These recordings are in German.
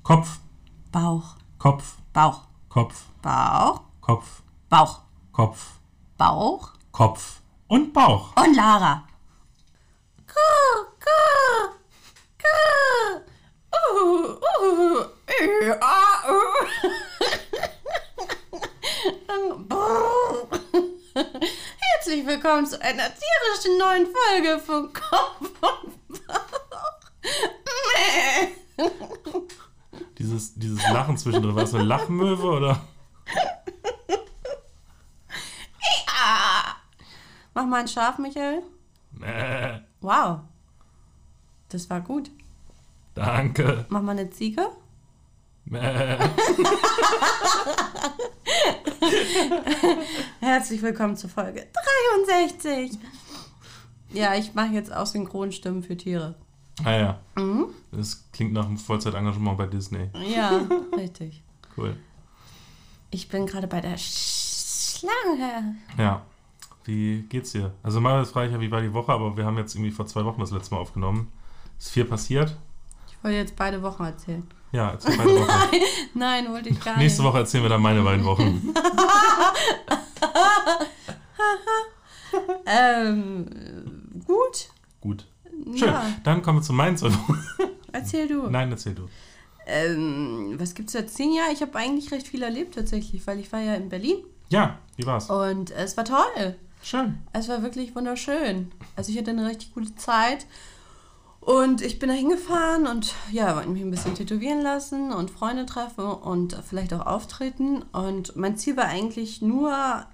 Kopf. Bauch. Kopf. Bauch. Kopf. Bauch. Kopf. Bauch. Kopf. Bauch. Kopf. Und Bauch. Und Lara. Kuh, kuh, kuh. Herzlich willkommen zu einer tierischen neuen Folge von Kopf und Bauch. Dieses Lachen zwischendrin, war es eine Lachmöwe oder? Ja. Mach mal ein Schaf, Michael. Wow. Das war gut. Danke. Mach mal eine Ziege. Herzlich willkommen zur Folge 63. Ja, ich mache jetzt auch Synchronstimmen für Tiere. Ah ja. Mhm. Das klingt nach einem Vollzeitengagement bei Disney. Ja, richtig. Cool. Ich bin gerade bei der Schlange. Ja. Wie geht's dir? Also mal frage ich ja, wie war die Woche, aber wir haben jetzt irgendwie vor 2 Wochen das letzte Mal aufgenommen. Ist viel passiert? Ich wollte jetzt beide Wochen erzählen. Ja, erzähl beide Wochen. Nein, wollte ich gar nicht. Nächste Woche erzählen wir dann meine beiden Wochen. Gut. Gut. Schön. Ja. Dann kommen wir zu meinen 2 Wochen. Erzähl du. Nein, erzähl du. Was gibt's zu erzählen? Ja, ich habe eigentlich recht viel erlebt tatsächlich, weil ich war ja in Berlin. Ja, wie war's? Und es war toll. Schön. Es war wirklich wunderschön. Also ich hatte eine richtig gute Zeit. Und ich bin da hingefahren und ja, wollte mich ein bisschen tätowieren lassen und Freunde treffen und vielleicht auch auftreten. Und mein Ziel war eigentlich nur,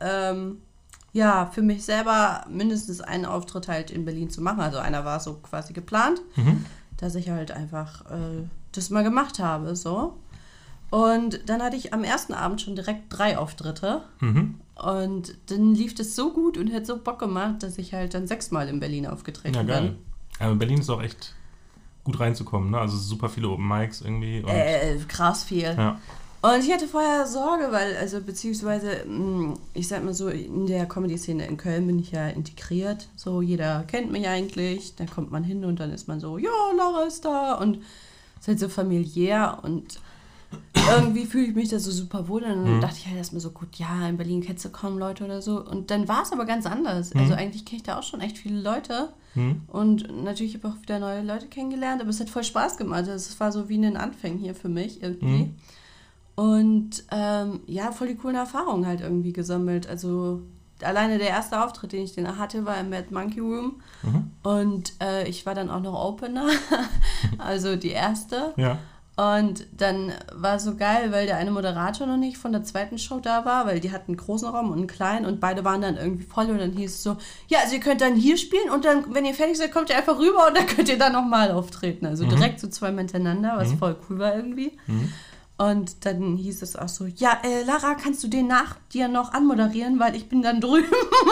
für mich selber mindestens einen Auftritt halt in Berlin zu machen. Also einer war so quasi geplant, dass ich halt einfach das mal gemacht habe, so. Und dann hatte ich am ersten Abend schon direkt 3 Auftritte. Und dann lief das so gut und hat so Bock gemacht, dass ich halt dann 6-mal in Berlin aufgetreten bin. Ja, geil. Aber Berlin ist auch echt gut reinzukommen, ne? Also super viele Open Mics irgendwie. Und krass viel. Ja. Und ich hatte vorher Sorge, weil, beziehungsweise, ich sag mal so, in der Comedy-Szene in Köln bin ich ja integriert. So, jeder kennt mich eigentlich. Dann kommt man hin und dann ist man so, ja, Lara ist da. Und es ist halt so familiär und irgendwie fühle ich mich da so super wohl. Und dann dachte ich halt erstmal so, gut, ja, in Berlin kennst du kaum Leute oder so. Und dann war es aber ganz anders. Also eigentlich kenne ich da auch schon echt viele Leute. Und natürlich habe ich auch wieder neue Leute kennengelernt. Aber es hat voll Spaß gemacht. Also es war so wie ein Anfang hier für mich irgendwie. Und voll die coolen Erfahrungen halt irgendwie gesammelt. Also alleine der erste Auftritt, den ich hatte, war im Mad Monkey Room. Und ich war dann auch noch Opener. Also die erste. Ja. Und dann war es so geil, weil der eine Moderator noch nicht von der zweiten Show da war, weil die hatten einen großen Raum und einen kleinen und beide waren dann irgendwie voll und dann hieß es so, ja, also ihr könnt dann hier spielen und dann, wenn ihr fertig seid, kommt ihr einfach rüber und dann könnt ihr dann nochmal auftreten. Also direkt so 2 hintereinander, was voll cool war irgendwie. Und dann hieß es auch so, ja, Lara, kannst du den nach dir noch anmoderieren, weil ich bin dann drüben.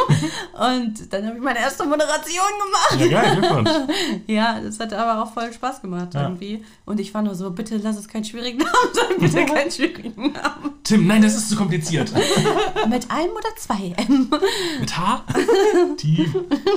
Und dann habe ich meine erste Moderation gemacht. Ja, geil, Glückwunsch. Ja, das hat aber auch voll Spaß gemacht irgendwie. Und ich war nur so, bitte lass es keinen schwierigen Namen sein, bitte keinen schwierigen Namen. Tim, nein, das ist zu kompliziert. Mit einem oder 2 M? Mit H? Tief.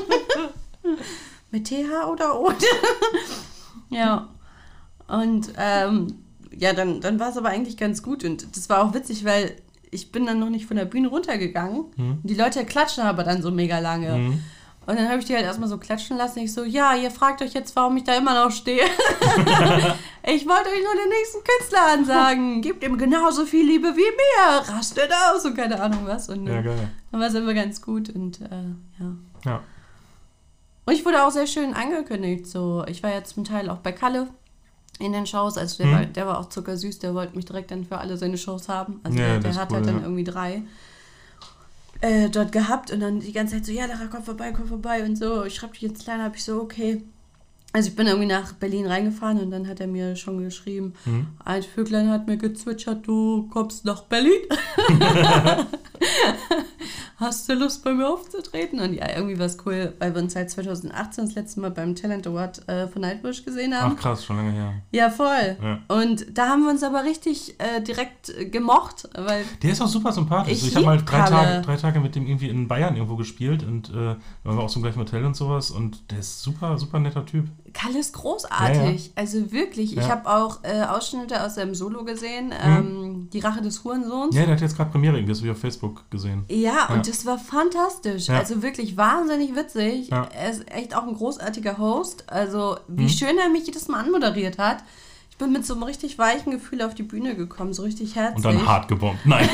Mit TH oder O? Ja. Und dann war es aber eigentlich ganz gut und das war auch witzig, weil ich bin dann noch nicht von der Bühne runtergegangen und die Leute klatschen aber dann so mega lange. Und dann habe ich die halt erstmal so klatschen lassen. Ich so, ja, ihr fragt euch jetzt, warum ich da immer noch stehe. Ich wollte euch nur den nächsten Künstler ansagen. Gebt ihm genauso viel Liebe wie mir. Rastet aus und keine Ahnung was. Und ja, geil. Dann war es immer ganz gut und Ja. Und ich wurde auch sehr schön angekündigt. So, ich war ja zum Teil auch bei Kalle in den Shows, also der war auch zuckersüß, der wollte mich direkt dann für alle seine Shows haben. Also ja, der hat cool, halt dann irgendwie 3 dort gehabt und dann die ganze Zeit so, ja, Lara, komm vorbei und so. Ich schreibe dich jetzt kleiner, habe ich so, okay. Also ich bin irgendwie nach Berlin reingefahren und dann hat er mir schon geschrieben, ein Vöglein hat mir gezwitschert, du kommst nach Berlin. Hast du Lust, bei mir aufzutreten? Und ja, irgendwie war es cool, weil wir uns halt 2018 das letzte Mal beim Talent Award von Nightwish gesehen haben. Ach krass, schon lange her. Ja, voll. Ja. Und da haben wir uns aber richtig direkt gemocht. Weil der ist auch super sympathisch. Ich habe mal 3 Tage mit dem irgendwie in Bayern irgendwo gespielt und waren wir auch so im gleichen Hotel und sowas und der ist super, super netter Typ. Kalle ist großartig. Ja. Also wirklich. Ja. Ich habe auch Ausschnitte aus seinem Solo gesehen. Die Rache des Hurensohns. Ja, der hat jetzt gerade Premiere irgendwie, das habe ich auf Facebook gesehen. Ja, und das war fantastisch. Ja. Also wirklich wahnsinnig witzig. Ja. Er ist echt auch ein großartiger Host. Also wie schön er mich jedes Mal anmoderiert hat. Ich bin mit so einem richtig weichen Gefühl auf die Bühne gekommen, so richtig herzlich. Und dann hart gebombt. Nein.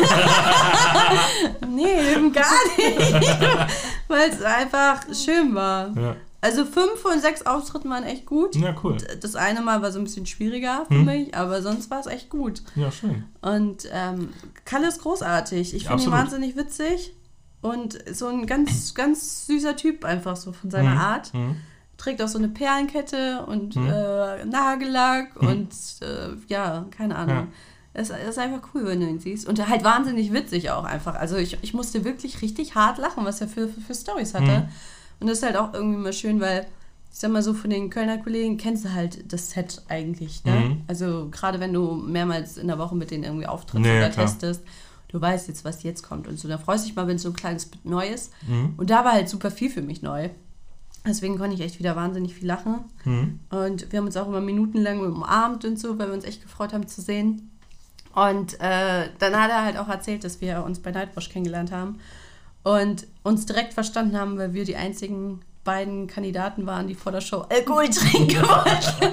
Nee, eben gar nicht. Weil es einfach schön war. Ja. Also 5 von 6 Auftritten waren echt gut. Ja, cool. Das eine Mal war so ein bisschen schwieriger für mich, aber sonst war es echt gut. Ja, schön. Und Kalle ist großartig. Ich finde ihn wahnsinnig witzig und so ein ganz, ganz süßer Typ einfach so von seiner Art. Trägt auch so eine Perlenkette und Nagellack und ja, keine Ahnung. Ja. Es ist einfach cool, wenn du ihn siehst. Und halt wahnsinnig witzig auch einfach. Also ich musste wirklich richtig hart lachen, was er für Storys hatte. Und das ist halt auch irgendwie mal schön, weil, ich sag mal so, von den Kölner Kollegen kennst du halt das Set eigentlich, ne? Also gerade wenn du mehrmals in der Woche mit denen irgendwie auftrittst oder testest, du weißt jetzt, was jetzt kommt und so. Da freust du dich mal, wenn es so ein kleines Bit neu ist. Und da war halt super viel für mich neu. Deswegen konnte ich echt wieder wahnsinnig viel lachen. Und wir haben uns auch immer minutenlang umarmt und so, weil wir uns echt gefreut haben zu sehen. Und dann hat er halt auch erzählt, dass wir uns bei Nightwash kennengelernt haben und uns direkt verstanden haben, weil wir die einzigen beiden Kandidaten waren, die vor der Show Alkohol trinken wollten.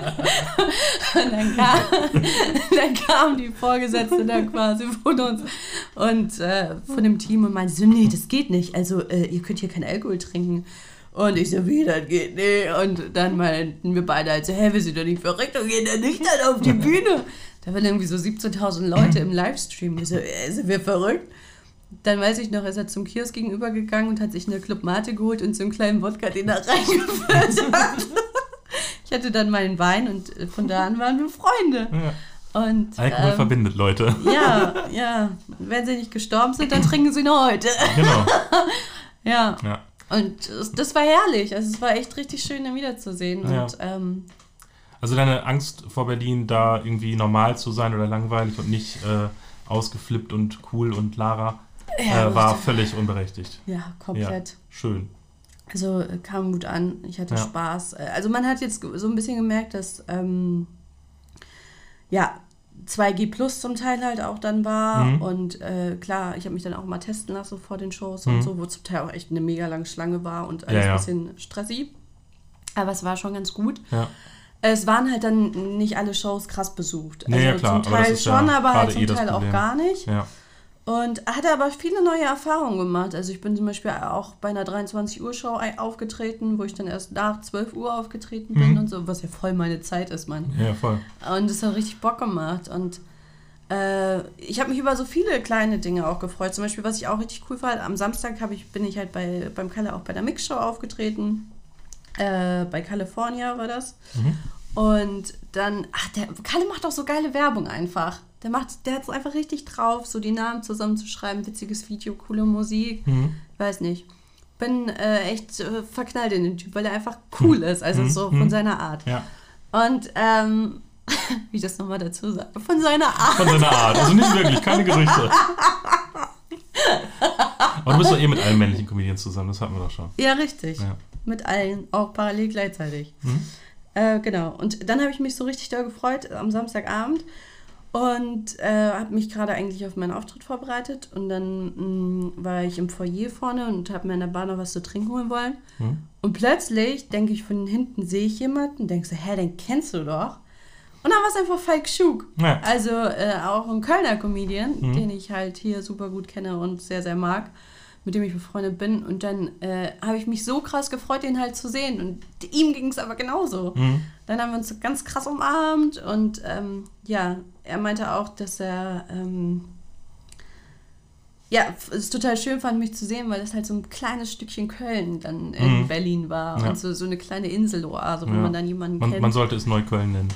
Und dann kam die Vorgesetzte dann quasi von uns und von dem Team und meinte so, nee, das geht nicht. Also ihr könnt hier keinen Alkohol trinken. Und ich so, wie, das geht nicht. Und dann meinten wir beide halt so, hä, wir sind doch nicht verrückt und gehen da nicht dann auf die Bühne. Da waren irgendwie so 17.000 Leute im Livestream. Ich so, sind wir verrückt? Dann weiß ich noch, ist er zum Kiosk gegenüber gegangen und hat sich eine Club Mate geholt und so einen kleinen Wodka, den er reingefüllt hat. Ich hatte dann meinen Wein und von da an waren wir Freunde. Ja. Und, Alkohol verbindet Leute. Ja. Wenn sie nicht gestorben sind, dann trinken sie noch heute. Genau. Ja. Und das war herrlich. Also es war echt richtig schön, ihn wiederzusehen. Ja. Und, also deine Angst vor Berlin, da irgendwie normal zu sein oder langweilig und nicht ausgeflippt und cool und Lara, war völlig unberechtigt. Ja, komplett. Ja, schön. Also kam gut an. Ich hatte Spaß. Also man hat jetzt so ein bisschen gemerkt, dass 2G Plus zum Teil halt auch dann war. Und klar, ich habe mich dann auch mal testen lassen vor den Shows und so, wo zum Teil auch echt eine mega lange Schlange war und alles ein bisschen stressig. Aber es war schon ganz gut. Ja. Es waren halt dann nicht alle Shows krass besucht. Also ja, klar, zum Teil schon, aber halt zum Teil auch gar nicht. Ja. Und hatte aber viele neue Erfahrungen gemacht. Also ich bin zum Beispiel auch bei einer 23-Uhr-Show aufgetreten, wo ich dann erst nach 12 Uhr aufgetreten bin und so, was ja voll meine Zeit ist, Mann. Ja, voll. Und das hat richtig Bock gemacht. Und ich habe mich über so viele kleine Dinge auch gefreut. Zum Beispiel, was ich auch richtig cool fand, am Samstag bin ich halt beim Kalle auch bei der Mix-Show aufgetreten. Bei California war das. Und dann, der Kalle macht auch so geile Werbung einfach. Der hat es einfach richtig drauf, so die Namen zusammenzuschreiben, witziges Video, coole Musik. Ich weiß nicht. Bin echt verknallt in den Typ, weil er einfach cool ist, also so von seiner Art. Ja. Und, wie ich das nochmal dazu sage, von seiner Art. Von seiner Art, also nicht wirklich, keine Gerüchte. Aber du bist doch mit allen männlichen Comedians zusammen, das hatten wir doch schon. Ja, richtig. Ja. Mit allen, auch parallel gleichzeitig. Genau. Und dann habe ich mich so richtig doll gefreut am Samstagabend und habe mich gerade eigentlich auf meinen Auftritt vorbereitet. Und dann war ich im Foyer vorne und habe mir in der Bar noch was zu trinken holen wollen. Und plötzlich denke ich, von hinten sehe ich jemanden und denke so, hä, den kennst du doch. Und dann war es einfach Falk Schuck. Ja. Also auch ein Kölner Comedian, den ich halt hier super gut kenne und sehr, sehr mag, mit dem ich befreundet bin. Und dann habe ich mich so krass gefreut, den halt zu sehen. Und ihm ging es aber genauso. Dann haben wir uns ganz krass umarmt. Und er meinte auch, dass er es total schön fand, mich zu sehen, weil das halt so ein kleines Stückchen Köln dann in Berlin war. Ja. Und so eine kleine Inseloase, wo man dann jemanden kennt. Man sollte es Neukölln nennen.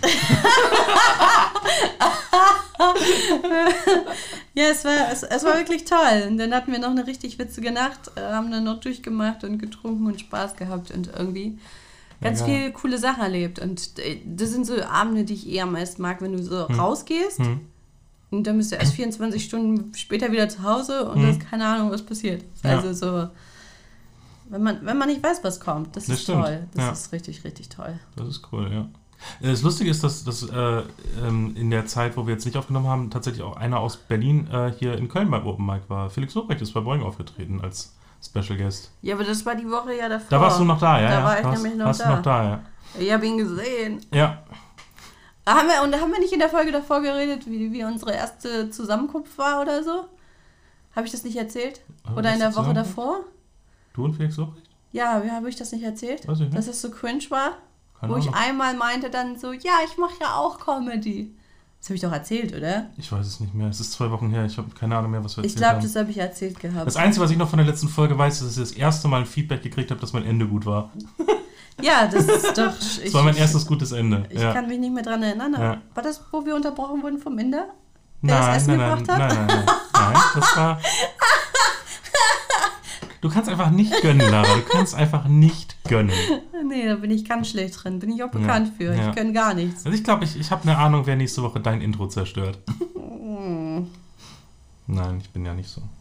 Ja, es war wirklich toll. Und dann hatten wir noch eine richtig witzige Nacht, haben dann noch durchgemacht und getrunken und Spaß gehabt und irgendwie ganz viele coole Sachen erlebt. Und das sind so Abende, die ich eher am meisten mag, wenn du so rausgehst und dann bist du erst 24 Stunden später wieder zu Hause und hast keine Ahnung, was passiert. Also so, Wenn man nicht weiß, was kommt. Das ist stimmt. toll. Das ist richtig, richtig toll. Das ist cool, ja. Das Lustige ist, dass in der Zeit, wo wir jetzt nicht aufgenommen haben, tatsächlich auch einer aus Berlin hier in Köln beim Open Mic war. Felix Lobrecht ist bei Boing aufgetreten als Special Guest. Ja, aber das war die Woche ja davor. Da warst du noch da, ja? Da war ich nämlich noch da. Warst du noch da, ja. Ich habe ihn gesehen. Ja. Haben wir nicht in der Folge davor geredet, wie unsere erste Zusammenkunft war oder so? Habe ich das nicht erzählt? Oder in der Woche davor? Du und Felix Lobrecht? Ja, habe ich das nicht erzählt? Weiß ich nicht. Dass es so cringe war? Keine Wo ich Ahnung. einmal meinte dann so, ja, ich mache ja auch Comedy. Das habe ich doch erzählt, oder? Ich weiß es nicht mehr. Es ist 2 Wochen her. Ich habe keine Ahnung mehr, was wir Ich erzählt haben. glaube, das habe ich erzählt gehabt. Das Einzige, was ich noch von der letzten Folge weiß, ist, dass ich das erste Mal ein Feedback gekriegt habe, dass mein Ende gut war. Ja, das ist doch... Das war mein erstes gutes Ende. Ich kann mich nicht mehr dran erinnern. Ja. War das, wo wir unterbrochen wurden vom Inder? Der das Essen gebracht hat? Nein, das war... Du kannst einfach nicht gönnen, Lara. Du kannst einfach nicht gönnen. Nee, da bin ich ganz schlecht drin. Bin ich auch bekannt für. Ja. Ich gönne gar nichts. Also ich glaube, ich habe eine Ahnung, wer nächste Woche dein Intro zerstört. Nein, ich bin ja nicht so.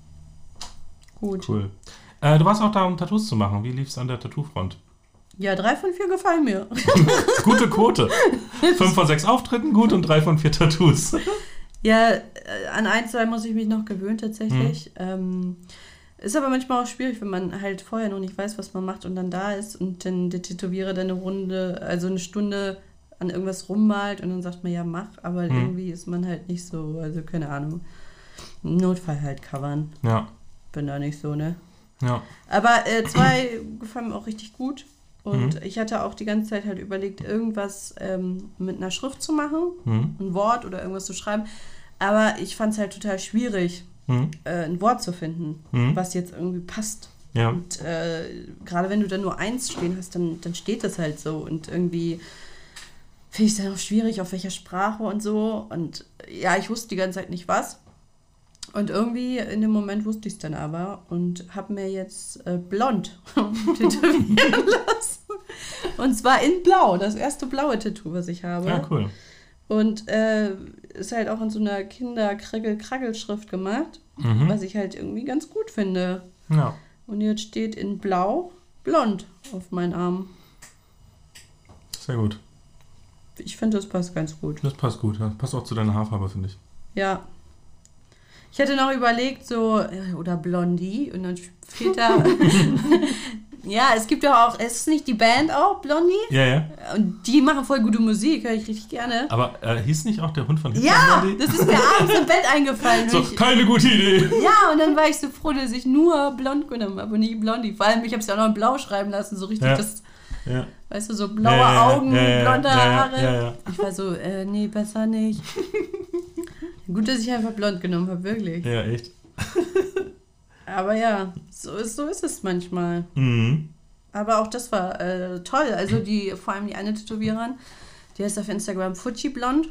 Gut. Cool. Du warst auch da, um Tattoos zu machen. Wie lief's an der Tattoo-Front? Ja, 3 von 4 gefallen mir. Gute Quote. 5 von 6 Auftritten gut und 3 von 4 Tattoos. Ja, an 1, 2 muss ich mich noch gewöhnen tatsächlich. Ist aber manchmal auch schwierig, wenn man halt vorher noch nicht weiß, was man macht und dann da ist und dann der Tätowierer dann eine Stunde an irgendwas rummalt und dann sagt man, ja, mach, aber irgendwie ist man halt nicht so, also keine Ahnung. Im Notfall halt covern. Ja. Bin da nicht so, ne? Ja. Aber 2 gefallen mir auch richtig gut. Und ich hatte auch die ganze Zeit halt überlegt, irgendwas mit einer Schrift zu machen, ein Wort oder irgendwas zu schreiben. Aber ich fand es halt total schwierig, ein Wort zu finden, was jetzt irgendwie passt. Ja. Und gerade wenn du dann nur 1 stehen hast, dann steht das halt so. Und irgendwie finde ich es dann auch schwierig, auf welcher Sprache und so. Und ja, ich wusste die ganze Zeit nicht was. Und irgendwie in dem Moment wusste ich es dann aber und habe mir jetzt blond tätowieren lassen. Und zwar in Blau, das erste blaue Tattoo, was ich habe. Ja, cool. Und ist halt auch in so einer Kinder-Kragel-Kragel-Schrift gemacht, was ich halt irgendwie ganz gut finde. Ja. Und jetzt steht in Blau blond auf meinen Arm. Sehr gut. Ich finde, das passt ganz gut. Das passt gut. Ja. Passt auch zu deiner Haarfarbe, finde ich. Ja. Ich hatte noch überlegt, so, oder Blondie, und dann fehlt da. Ja, es gibt ja auch, es ist nicht die Band auch, Blondie? Ja, ja. Und die machen voll gute Musik, höre ich richtig gerne. Aber hieß nicht auch der Hund von Hitler Ja, Blondie? das ist mir abends im Bett eingefallen. So, keine gute Idee. Ja, und dann war ich so froh, dass ich nur blond genommen habe und nicht Blondie. Vor allem, ich habe es ja auch noch in Blau schreiben lassen, so richtig das, weißt du, so blaue Augen, blonde Haare. Ja. Ich war so, nee, besser nicht. Gut, dass ich einfach blond genommen habe, wirklich. Ja, echt. Aber ja, so ist es manchmal. Mhm. Aber auch das war toll. Also vor allem die eine Tätowiererin, die heißt auf Instagram Fuji Blond.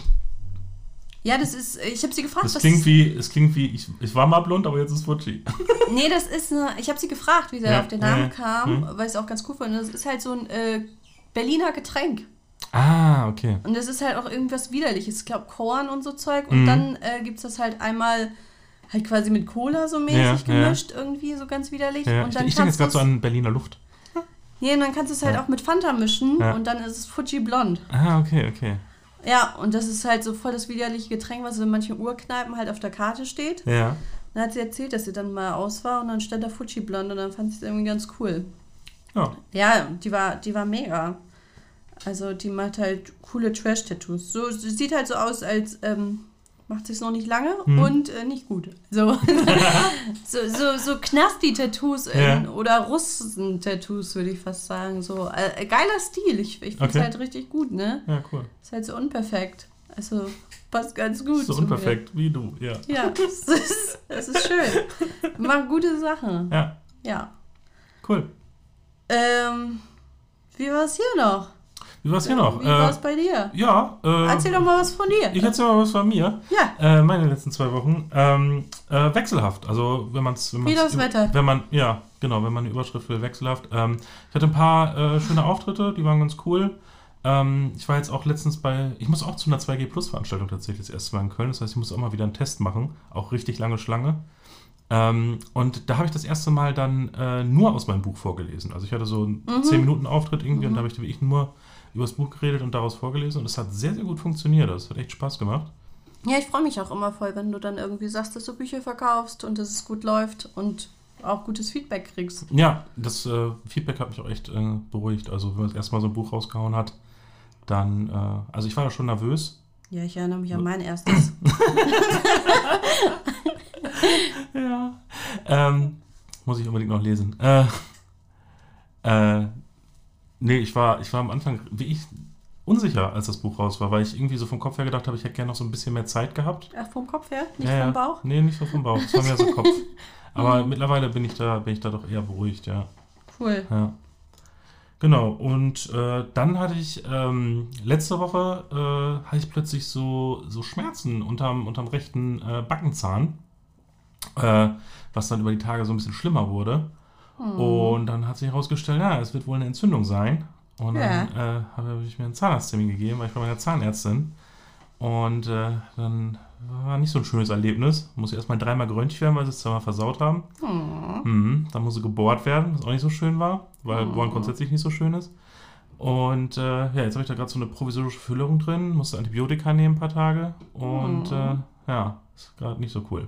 Ja, das ist, ich habe sie gefragt. Es klingt wie, ich war mal blond, aber jetzt ist Fuji. Nee, das ist ich habe sie gefragt, wie sie auf den Namen kam, weil ich es auch ganz cool fand. Das ist halt so ein Berliner Getränk. Ah, okay. Und das ist halt auch irgendwas Widerliches. Ich glaube, Korn und so Zeug. Und dann gibt es das halt einmal halt quasi mit Cola so mäßig gemischt, irgendwie so ganz widerlich. Ja. Und dann ich denke jetzt gerade so an Berliner Luft. Nee, und dann kannst du es halt auch mit Fanta mischen und dann ist es Fuji Blond. Ah, okay. Ja, und das ist halt so voll das widerliche Getränk, was in manchen Urkneipen halt auf der Karte steht. Ja. Dann hat sie erzählt, dass sie dann mal aus war und dann stand da Fuji Blond und dann fand sie es irgendwie ganz cool. Ja. Ja, die war mega. Also die macht halt coole Trash-Tattoos. So, sie sieht halt so aus, als macht sie es noch nicht lange und nicht gut. So Knasti-Tattoos oder Russen-Tattoos, würde ich fast sagen. So geiler Stil. Ich finde es halt richtig gut, ne? Ja, cool. Ist halt so unperfekt. Also passt ganz gut. So unperfekt wie du, ja. Ja, das ist schön. Macht gute Sachen. Ja. Cool. Wie war es hier noch? Wie war es hier noch? Wie war es bei dir? Ja. Erzähl doch mal was von dir. Ich erzähl mal was von mir. Ja. Meine letzten 2 Wochen. Wechselhaft. Also wenn man wie das Wetter. Wenn man eine Überschrift will, wechselhaft. Ich hatte ein paar schöne Auftritte, die waren ganz cool. Ich war jetzt auch letztens ich muss auch zu einer 2G Plus Veranstaltung tatsächlich das erste Mal in Köln. Das heißt, ich muss auch mal wieder einen Test machen. Auch richtig lange Schlange. Und da habe ich das erste Mal dann nur aus meinem Buch vorgelesen. Also ich hatte so einen 10-Minuten-Auftritt irgendwie und da habe ich wirklich nur über das Buch geredet und daraus vorgelesen. Und es hat sehr, sehr gut funktioniert. Das hat echt Spaß gemacht. Ja, ich freue mich auch immer voll, wenn du dann irgendwie sagst, dass du Bücher verkaufst und dass es gut läuft und auch gutes Feedback kriegst. Ja, das Feedback hat mich auch echt beruhigt. Also wenn man das erste Mal so ein Buch rausgehauen hat, dann, also ich war da schon nervös. Ja, ich erinnere mich an mein erstes. Ja. Muss ich unbedingt noch lesen. Nee, ich war am Anfang wirklich unsicher, als das Buch raus war, weil ich irgendwie so vom Kopf her gedacht habe, ich hätte gerne noch so ein bisschen mehr Zeit gehabt. Ach, vom Kopf her? Nicht vom Bauch? Nee, nicht so vom Bauch. Das war mehr so Kopf. Aber mittlerweile bin ich da doch eher beruhigt, ja. Cool. Ja. Genau, und dann hatte ich, letzte Woche hatte ich plötzlich so Schmerzen unterm rechten Backenzahn, was dann über die Tage so ein bisschen schlimmer wurde. Und dann hat sich herausgestellt, ja, es wird wohl eine Entzündung sein. Und dann habe ich mir einen Zahnarzttermin gegeben, weil ich bei meiner Zahnärztin. Und dann war nicht so ein schönes Erlebnis. Muss erstmal 3-mal geröntgt werden, weil sie es 2-mal versaut haben. Dann muss sie gebohrt werden, was auch nicht so schön war, weil Bohren grundsätzlich nicht so schön ist. Und jetzt habe ich da gerade so eine provisorische Füllung drin, musste Antibiotika nehmen ein paar Tage. Und ist gerade nicht so cool.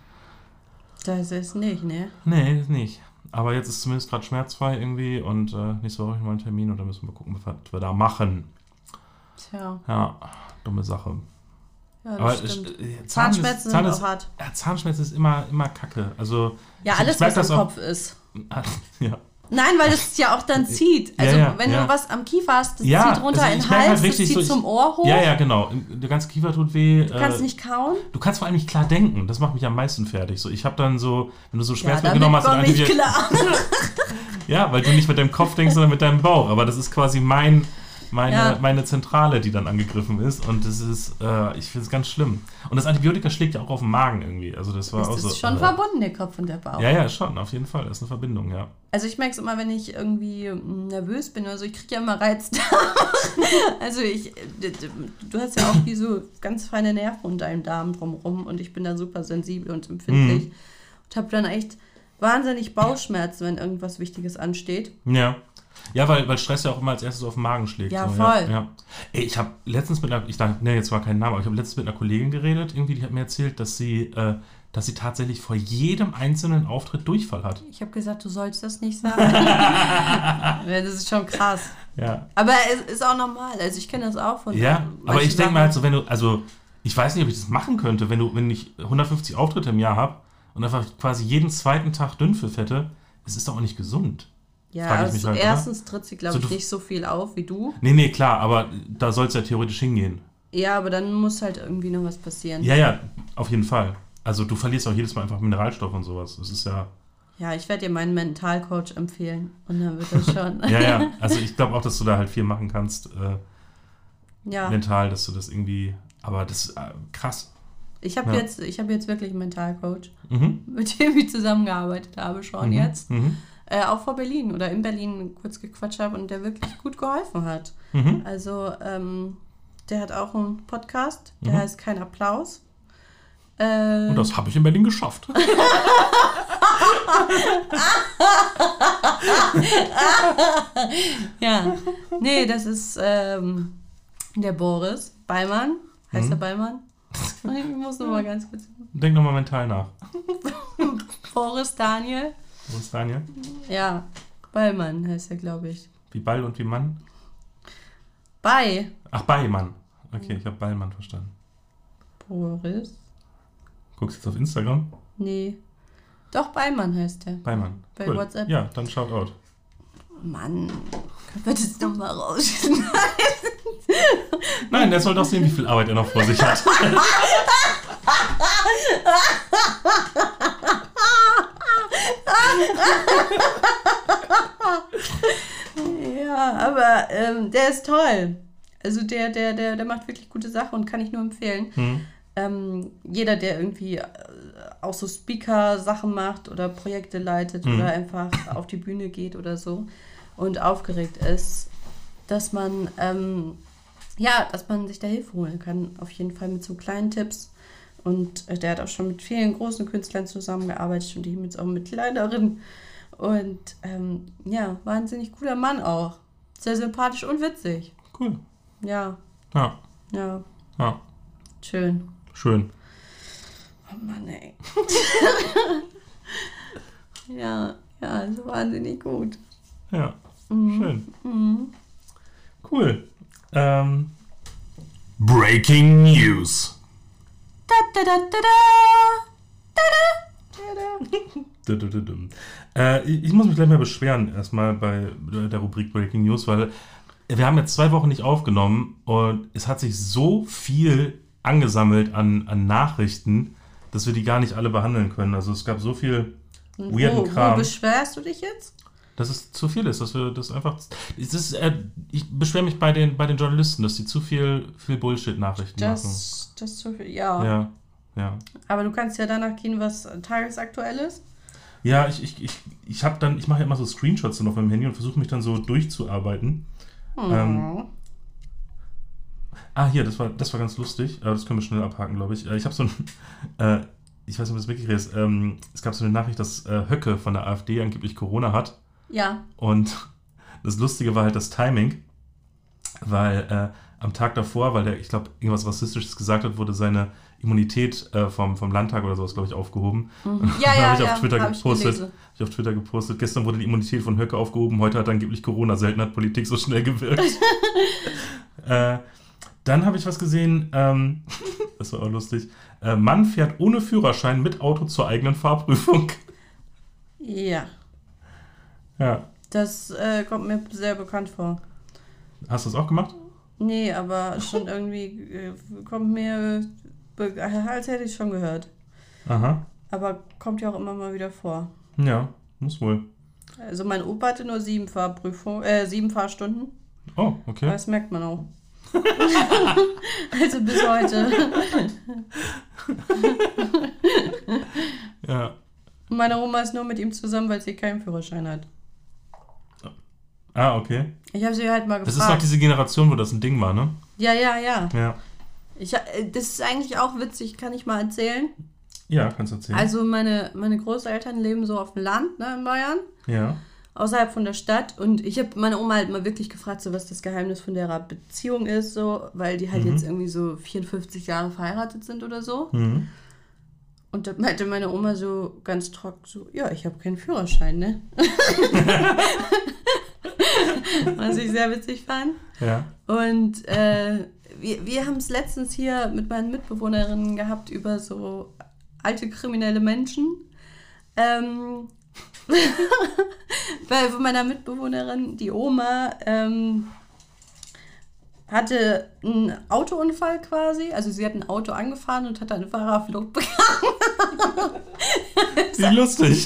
Das ist nicht, ne? Nee, das nicht. Aber jetzt ist zumindest gerade schmerzfrei irgendwie und nächste Woche habe ich mal einen Termin und dann müssen wir gucken, was wir da machen. Tja. Ja, dumme Sache. Ja, das aber stimmt. Zahnschmerzen sind auch hart. Ja, Zahnschmerzen ist immer kacke. Also, ja, alles, was im Kopf ist. Ja. Nein, weil das ja auch dann zieht. Also wenn du was am Kiefer hast, das zieht runter in den Hals, halt das zieht zum Ohr hoch. Ja, genau. Der ganze Kiefer tut weh. Du kannst nicht kauen. Du kannst vor allem nicht klar denken. Das macht mich am meisten fertig. So, ich habe dann so, wenn du so Schmerzmittel genommen hast... Ja, nicht klar. Ja, weil du nicht mit deinem Kopf denkst, sondern mit deinem Bauch. Aber das ist quasi meine Zentrale, die dann angegriffen ist. Und das ist, ich finde es ganz schlimm. Und das Antibiotika schlägt ja auch auf den Magen irgendwie. Also das war auch so. Das ist schon verbunden, der Kopf und der Bauch. Ja, schon, auf jeden Fall. Das ist eine Verbindung, ja. Also ich merke es immer, wenn ich irgendwie nervös bin oder so, ich kriege ja immer Reizdarm. Also du hast ja auch wie so ganz feine Nerven um deinem Darm drumherum und ich bin da super sensibel und empfindlich. Und habe dann echt wahnsinnig Bauchschmerzen, wenn irgendwas Wichtiges ansteht. Ja. Ja, weil Stress ja auch immer als erstes auf den Magen schlägt. Ja, so, voll. Ja. Ey, ich habe letztens mit einer, jetzt war kein Name, aber ich habe letztens mit einer Kollegin geredet, irgendwie, die hat mir erzählt, dass sie tatsächlich vor jedem einzelnen Auftritt Durchfall hat. Ich habe gesagt, du sollst das nicht sagen. Ja, das ist schon krass. Ja. Aber es ist auch normal, also ich kenne das auch von... Ja, aber ich denke mal halt so, wenn du, also ich weiß nicht, ob ich das machen könnte, wenn ich 150 Auftritte im Jahr habe und einfach quasi jeden zweiten Tag Dünnpfiff hätte, es ist doch auch nicht gesund. Ja, also halt, erstens tritt sie, glaube ich, nicht so viel auf wie du. Nee, klar, aber da soll es ja theoretisch hingehen. Ja, aber dann muss halt irgendwie noch was passieren. Ja, auf jeden Fall. Also du verlierst auch jedes Mal einfach Mineralstoffe und sowas. Das ist ja... Ja, ich werde dir meinen Mentalcoach empfehlen und dann wird das schon. Ja, also ich glaube auch, dass du da halt viel machen kannst mental, dass du das irgendwie... Aber das ist krass. Ich habe jetzt wirklich einen Mentalcoach, mit dem ich zusammengearbeitet habe schon jetzt. Auch vor Berlin oder in Berlin kurz gequatscht habe und der wirklich gut geholfen hat. Also der hat auch einen Podcast, der heißt Kein Applaus. Und das habe ich in Berlin geschafft. Ja, nee, das ist der Boris Beimann. Heißt der Beimann? Ich muss noch mal ganz kurz... Denk noch mal mental nach. Boris Daniel. Boris Daniel? Ja, Beimann heißt er, glaube ich. Wie Ball und wie Mann? Bei. Ach, Beimann. Okay, ich habe Ballmann verstanden. Boris? Guckst du jetzt auf Instagram? Nee. Doch, Beimann heißt der. Beimann. Bei cool. WhatsApp. Ja, dann Shoutout. Mann, können wir das nochmal rausschneiden? Nein, der soll doch sehen, wie viel Arbeit er noch vor sich hat. Ja, aber der ist toll. Also der macht wirklich gute Sachen und kann ich nur empfehlen. Jeder, der irgendwie auch so Speaker-Sachen macht oder Projekte leitet oder einfach auf die Bühne geht oder so und aufgeregt ist, dass man sich da Hilfe holen kann, auf jeden Fall mit so kleinen Tipps Und der hat auch schon mit vielen großen Künstlern zusammengearbeitet und eben jetzt auch mit kleineren. Und ja, wahnsinnig cooler Mann auch. Sehr sympathisch und witzig. Cool. Ja. Ja. Ja. Ja. Schön. Schön. Oh Mann, ey. Ja, also wahnsinnig gut. Ja. Schön. Cool. Breaking News. Da, da, da, da, da. Ich muss mich gleich mal beschweren, erstmal bei der Rubrik Breaking News, weil wir haben jetzt 2 Wochen nicht aufgenommen und es hat sich so viel angesammelt an Nachrichten, dass wir die gar nicht alle behandeln können. Also es gab so viel weirden Kram. Wo beschwerst du dich jetzt? Dass es zu viel ist, dass wir das einfach... ich beschwere mich bei den Journalisten, dass die zu viel Bullshit-Nachrichten machen. Das zu viel, ja. Ja. Aber du kannst ja danach gehen, was tagesaktuell ist. Ja, ich mache ja immer so Screenshots dann auf meinem Handy und versuche mich dann so durchzuarbeiten. Hier, das war ganz lustig. Das können wir schnell abhaken, glaube ich. Ich habe so ein... ich weiß nicht, ob das wirklich ist. Es gab so eine Nachricht, dass Höcke von der AfD angeblich Corona hat. Ja. Und das Lustige war halt das Timing, weil am Tag davor, weil der, ich glaube, irgendwas Rassistisches gesagt hat, wurde seine Immunität vom Landtag oder sowas, glaube ich, aufgehoben. Ja, habe ich auf Twitter gepostet. Gestern wurde die Immunität von Höcke aufgehoben, heute hat angeblich Corona. Selten hat Politik so schnell gewirkt. Dann habe ich was gesehen, das war auch lustig. Mann fährt ohne Führerschein mit Auto zur eigenen Fahrprüfung. Ja. Ja. Das kommt mir sehr bekannt vor. Hast du das auch gemacht? Nee, aber schon irgendwie kommt mir, als hätte ich schon gehört. Aha. Aber kommt ja auch immer mal wieder vor. Ja, muss wohl. Also mein Opa hatte nur 7 Fahrstunden. Oh, okay. Das merkt man auch. Also bis heute. Ja. Und meine Oma ist nur mit ihm zusammen, weil sie keinen Führerschein hat. Ah, okay. Ich habe sie halt mal gefragt. Das ist noch diese Generation, wo das ein Ding war, ne? Ja. Ja. Das ist eigentlich auch witzig, kann ich mal erzählen. Ja, kannst du erzählen. Also meine Großeltern leben so auf dem Land, ne, in Bayern. Ja. Außerhalb von der Stadt. Und ich habe meine Oma halt mal wirklich gefragt, so was das Geheimnis von der Beziehung ist, so, weil die halt jetzt irgendwie so 54 Jahre verheiratet sind oder so. Mhm. Und da meinte meine Oma so ganz trocken so, ja, ich habe keinen Führerschein, ne? Was ich sehr witzig fand. Ja. Und wir haben es letztens hier mit meinen Mitbewohnerinnen gehabt über so alte kriminelle Menschen. Weil von meiner Mitbewohnerin, die Oma, hatte einen Autounfall quasi. Also sie hat ein Auto angefahren und hat eine Fahrerflucht begangen. Wie lustig.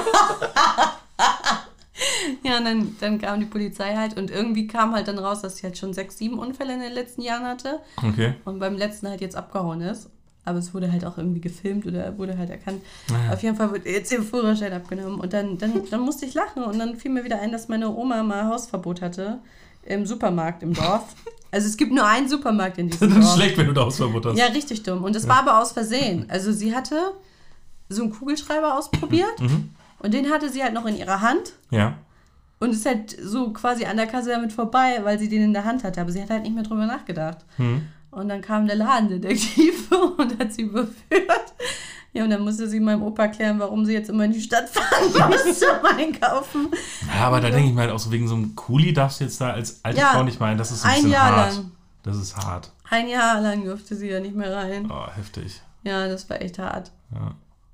Ja, und dann kam die Polizei halt und irgendwie kam halt dann raus, dass sie halt schon 6, 7 Unfälle in den letzten Jahren hatte. Okay. Und beim letzten halt jetzt abgehauen ist. Aber es wurde halt auch irgendwie gefilmt oder wurde halt erkannt. Naja. Auf jeden Fall wurde jetzt ihr Führerschein abgenommen. Und dann musste ich lachen. Und dann fiel mir wieder ein, dass meine Oma mal Hausverbot hatte im Supermarkt im Dorf. Also es gibt nur einen Supermarkt in diesem Dorf. Das ist schlecht, wenn du da Hausverbot hast. Ja, richtig dumm. Und das war aber aus Versehen. Also sie hatte so einen Kugelschreiber ausprobiert. Und den hatte sie halt noch in ihrer Hand. Ja. Und ist halt so quasi an der Kasse damit vorbei, weil sie den in der Hand hatte. Aber sie hat halt nicht mehr drüber nachgedacht. Und dann kam der Ladendetektiv und hat sie überführt. Ja, und dann musste sie meinem Opa erklären, warum sie jetzt immer in die Stadt fahren muss zum Einkaufen. Ja, aber da denke ich mir halt auch so, wegen so einem Kuli darfst du jetzt da als alte Frau nicht mal ein. Das ist ein bisschen Jahr hart. Lang. Das ist hart. 1 Jahr lang durfte sie da nicht mehr rein. Oh, heftig. Ja, das war echt hart. Ja.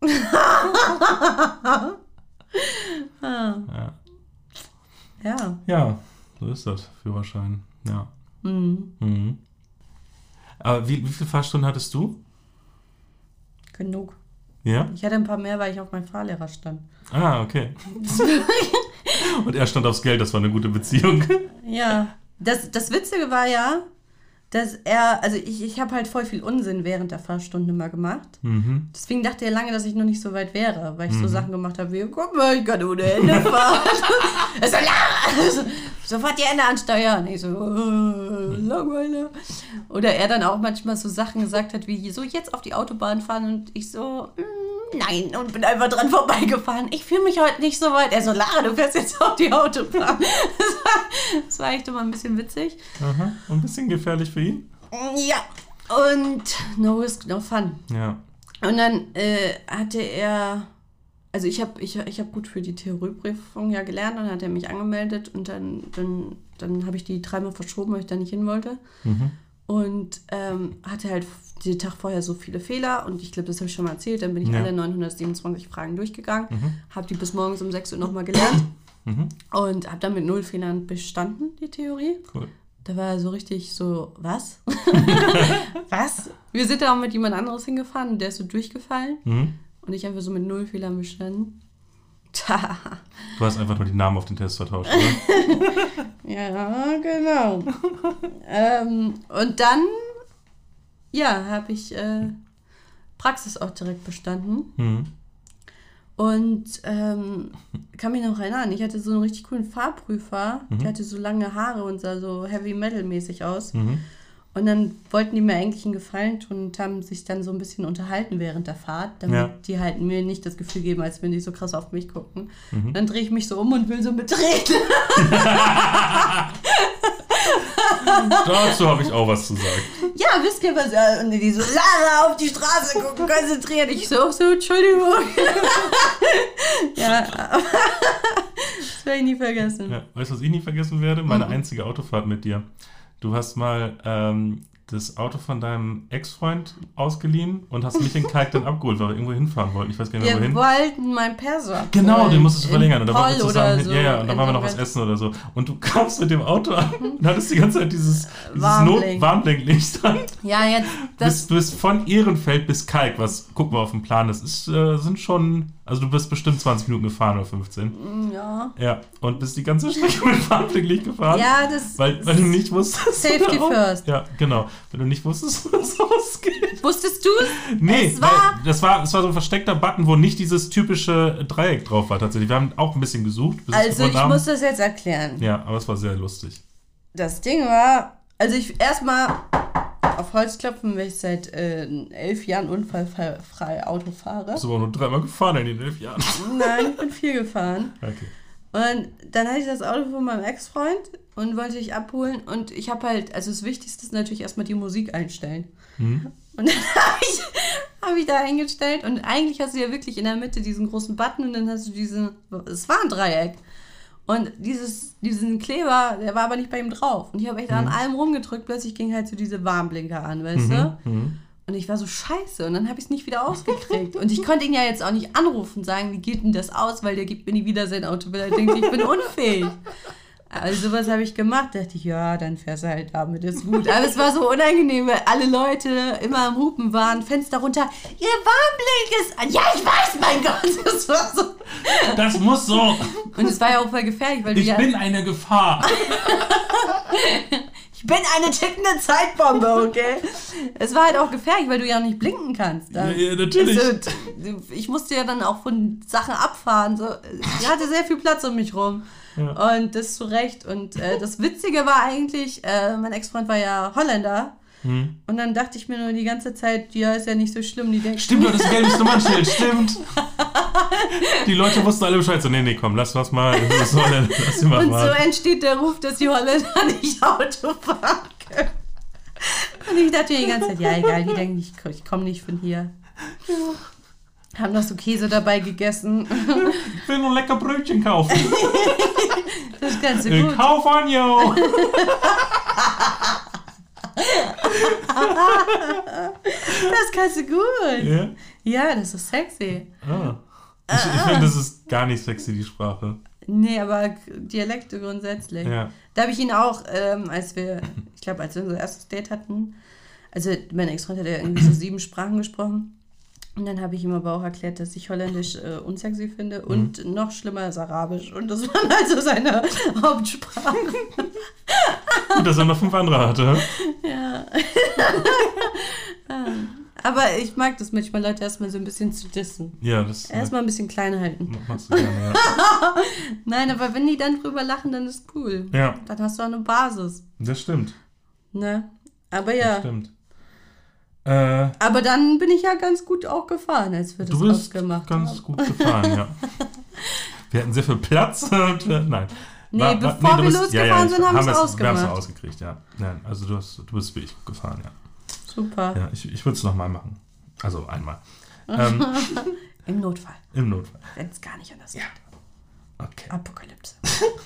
Ja. Ja, so ist das. Führerschein. Ja. Aber wie viele Fahrstunden hattest du? Genug. Ja? Ich hatte ein paar mehr, weil ich auf meinen Fahrlehrer stand. Ah, okay. Und er stand aufs Geld, das war eine gute Beziehung. Ja. Das Witzige war ja, dass er, also ich habe halt voll viel Unsinn während der Fahrstunde mal gemacht. Deswegen dachte er lange, dass ich noch nicht so weit wäre, weil ich so Sachen gemacht habe wie, guck mal, ich kann ohne Hände fahren. Also, sofort die Hände ansteuern. Ich so, langweilig. Oder er dann auch manchmal so Sachen gesagt hat wie, so jetzt auf die Autobahn fahren und ich so, nein, und bin einfach dran vorbeigefahren. Ich fühle mich heute nicht so weit. Er so, Lara, du fährst jetzt auf die Autobahn. Das war echt immer ein bisschen witzig. Aha. Und ein bisschen gefährlich für ihn? Ja, und no risk, no fun. Ja. Und dann hatte er, also ich hab gut für die Theorieprüfung ja gelernt, und dann hat er mich angemeldet und dann habe ich die 3-mal verschoben, weil ich da nicht hin wollte. Und hatte halt den Tag vorher so viele Fehler, und ich glaube, das habe ich schon mal erzählt, dann bin ich alle 927 Fragen durchgegangen, habe die bis morgens um 6 Uhr nochmal gelernt und habe dann mit 0 Fehlern bestanden, die Theorie. Cool. Da war er so richtig so, was? Was? Wir sind da auch mit jemand anderes hingefahren und der ist so durchgefallen und ich einfach so mit 0 Fehlern bestanden. Du hast einfach nur die Namen auf den Test vertauscht, oder? Ja, genau. Und dann, ja, habe ich Praxis auch direkt bestanden. Und kann mich noch erinnern, ich hatte so einen richtig coolen Fahrprüfer, der hatte so lange Haare und sah so Heavy-Metal-mäßig aus. Und dann wollten die mir eigentlich einen Gefallen tun und haben sich dann so ein bisschen unterhalten während der Fahrt, damit die halt mir nicht das Gefühl geben, als wenn die so krass auf mich gucken. Dann drehe ich mich so um und will so mitreden. Dazu habe ich auch was zu sagen. Ja, wisst ihr was? Und die so, Lara, auf die Straße gucken, konzentriert. Ich so, Entschuldigung. Ja, das werde ich nie vergessen. Ja, weißt du, was ich nie vergessen werde? Meine einzige Autofahrt mit dir. Du hast mal das Auto von deinem Ex-Freund ausgeliehen und hast mich in Kalk dann abgeholt, weil wir irgendwo hinfahren wollten. Ich weiß gar nicht mehr, wohin. Wir wollten mein Perso abholen. Genau, den musstest du verlängern. Und da waren wir zusammen hin. So, ja, und dann waren wir noch was essen oder so. Und du kamst mit dem Auto an und hattest die ganze Zeit dieses Warnblinklicht dran. Ja, jetzt. Du bist von Ehrenfeld bis Kalk, was, guck mal auf dem Plan, das ist, sind schon, also du bist bestimmt 20 Minuten gefahren oder 15. Ja. Ja, und bist die ganze Strecke mit Warnblinklicht gefahren. Ja, das weil du nicht wusstest. Safety first. Ja, genau. Weil du nicht wusstest, wo es ausgeht. Wusstest du es? Nee, das war so ein versteckter Button, wo nicht dieses typische Dreieck drauf war tatsächlich. Wir haben auch ein bisschen gesucht. Also ich muss das jetzt erklären. Ja, aber es war sehr lustig. Das Ding war, also ich erstmal auf Holz klopfen, weil ich seit 11 Jahren unfallfrei Auto fahre. Bist du aber nur 3-mal gefahren in den 11 Jahren? Nein, ich bin viel gefahren. Okay. Und dann hatte ich das Auto von meinem Ex-Freund und wollte ich abholen. Und ich habe halt, also das Wichtigste ist natürlich erstmal die Musik einstellen. Und dann habe ich da eingestellt. Und eigentlich hast du ja wirklich in der Mitte diesen großen Button und dann hast du es war ein Dreieck. Und diesen Kleber, der war aber nicht bei ihm drauf. Und ich habe echt an allem rumgedrückt. Plötzlich ging halt so diese Warnblinker an, weißt du? Und ich war so scheiße. Und dann habe ich es nicht wieder ausgekriegt. Und ich konnte ihn ja jetzt auch nicht anrufen und sagen, wie geht denn das aus? Weil der gibt mir nie wieder sein Auto, weil er denkt, ich bin unfähig. Also sowas habe ich gemacht. Da dachte ich, ja, dann fährst du halt damit, ist gut. Aber es war so unangenehm, weil alle Leute immer am Hupen waren, Fenster runter. Ihr Warnblink ist an. Ja, ich weiß, mein Gott. Das war so. Das muss so. Und es war ja auch voll gefährlich, weil ich bin eine Gefahr. Ich bin eine tickende Zeitbombe, okay? Es war halt auch gefährlich, weil du ja nicht blinken kannst. Ja, natürlich. Ich musste ja dann auch von Sachen abfahren. So. Ich hatte sehr viel Platz um mich rum. Ja. Und das zu Recht. Und das Witzige war eigentlich, mein Ex-Freund war ja Holländer. Und dann dachte ich mir nur die ganze Zeit, ja, ist ja nicht so schlimm. Die denken, stimmt, das gelbe Nummernschild, stimmt. Die Leute wussten alle Bescheid. So, nee, komm, lass was mal. Lass sie mal und mal. So entsteht der Ruf, dass die Holländer nicht Auto fahren können. Und ich dachte mir die ganze Zeit, ja, egal, die denken, ich komme nicht von hier. Ja. Haben noch so Käse dabei gegessen. Ich will nur ein lecker Brötchen kaufen. Das kannst du gut. Kauf an, yo! Das kannst du gut. Ja? Ja, das ist sexy. Ah. Ich finde, das ist gar nicht sexy, die Sprache. Nee, aber Dialekte grundsätzlich. Ja. Da habe ich ihn auch, als wir unser erstes Date hatten, also mein Ex-Freund hat ja irgendwie so 7 Sprachen gesprochen. Und dann habe ich ihm aber auch erklärt, dass ich Holländisch unsexy finde und noch schlimmer ist Arabisch. Und das waren also seine Hauptsprachen. Gut, dass er noch 5 andere hatte. Ja. Aber ich mag das manchmal, Leute erstmal so ein bisschen zu dissen. Ja, das... Erstmal ein bisschen klein halten. Machst du gerne, ja. Nein, aber wenn die dann drüber lachen, dann ist cool. Ja. Dann hast du auch eine Basis. Das stimmt. Ne? Aber ja. Das stimmt. Aber dann bin ich ja ganz gut auch gefahren, als wir das ausgemacht haben. Du bist ganz gut gefahren, ja. Wir hatten sehr viel Platz. Nein. Nee, bevor wir losgefahren sind, haben wir es ausgemacht. Wir haben es ausgekriegt, ja. Nein, also du bist wirklich gut gefahren, ja. Super. Ja, ich würde es nochmal machen. Also einmal. Im Notfall. Im Notfall. Wenn es gar nicht anders geht. Ja. Okay. Apokalypse.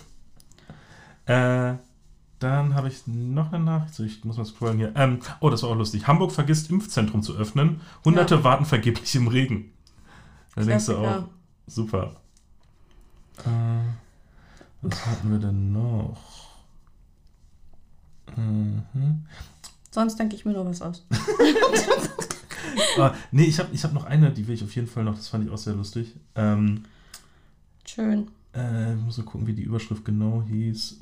Dann habe ich noch eine Nachricht. Ich muss mal scrollen hier. Das war auch lustig. Hamburg vergisst, Impfzentrum zu öffnen. Hunderte warten vergeblich im Regen. Da denkst du auch, super. Was hatten wir denn noch? Sonst denke ich mir noch was aus. Nee, ich hab noch eine, die will ich auf jeden Fall noch. Das fand ich auch sehr lustig. Schön. Ich muss mal gucken, wie die Überschrift genau hieß.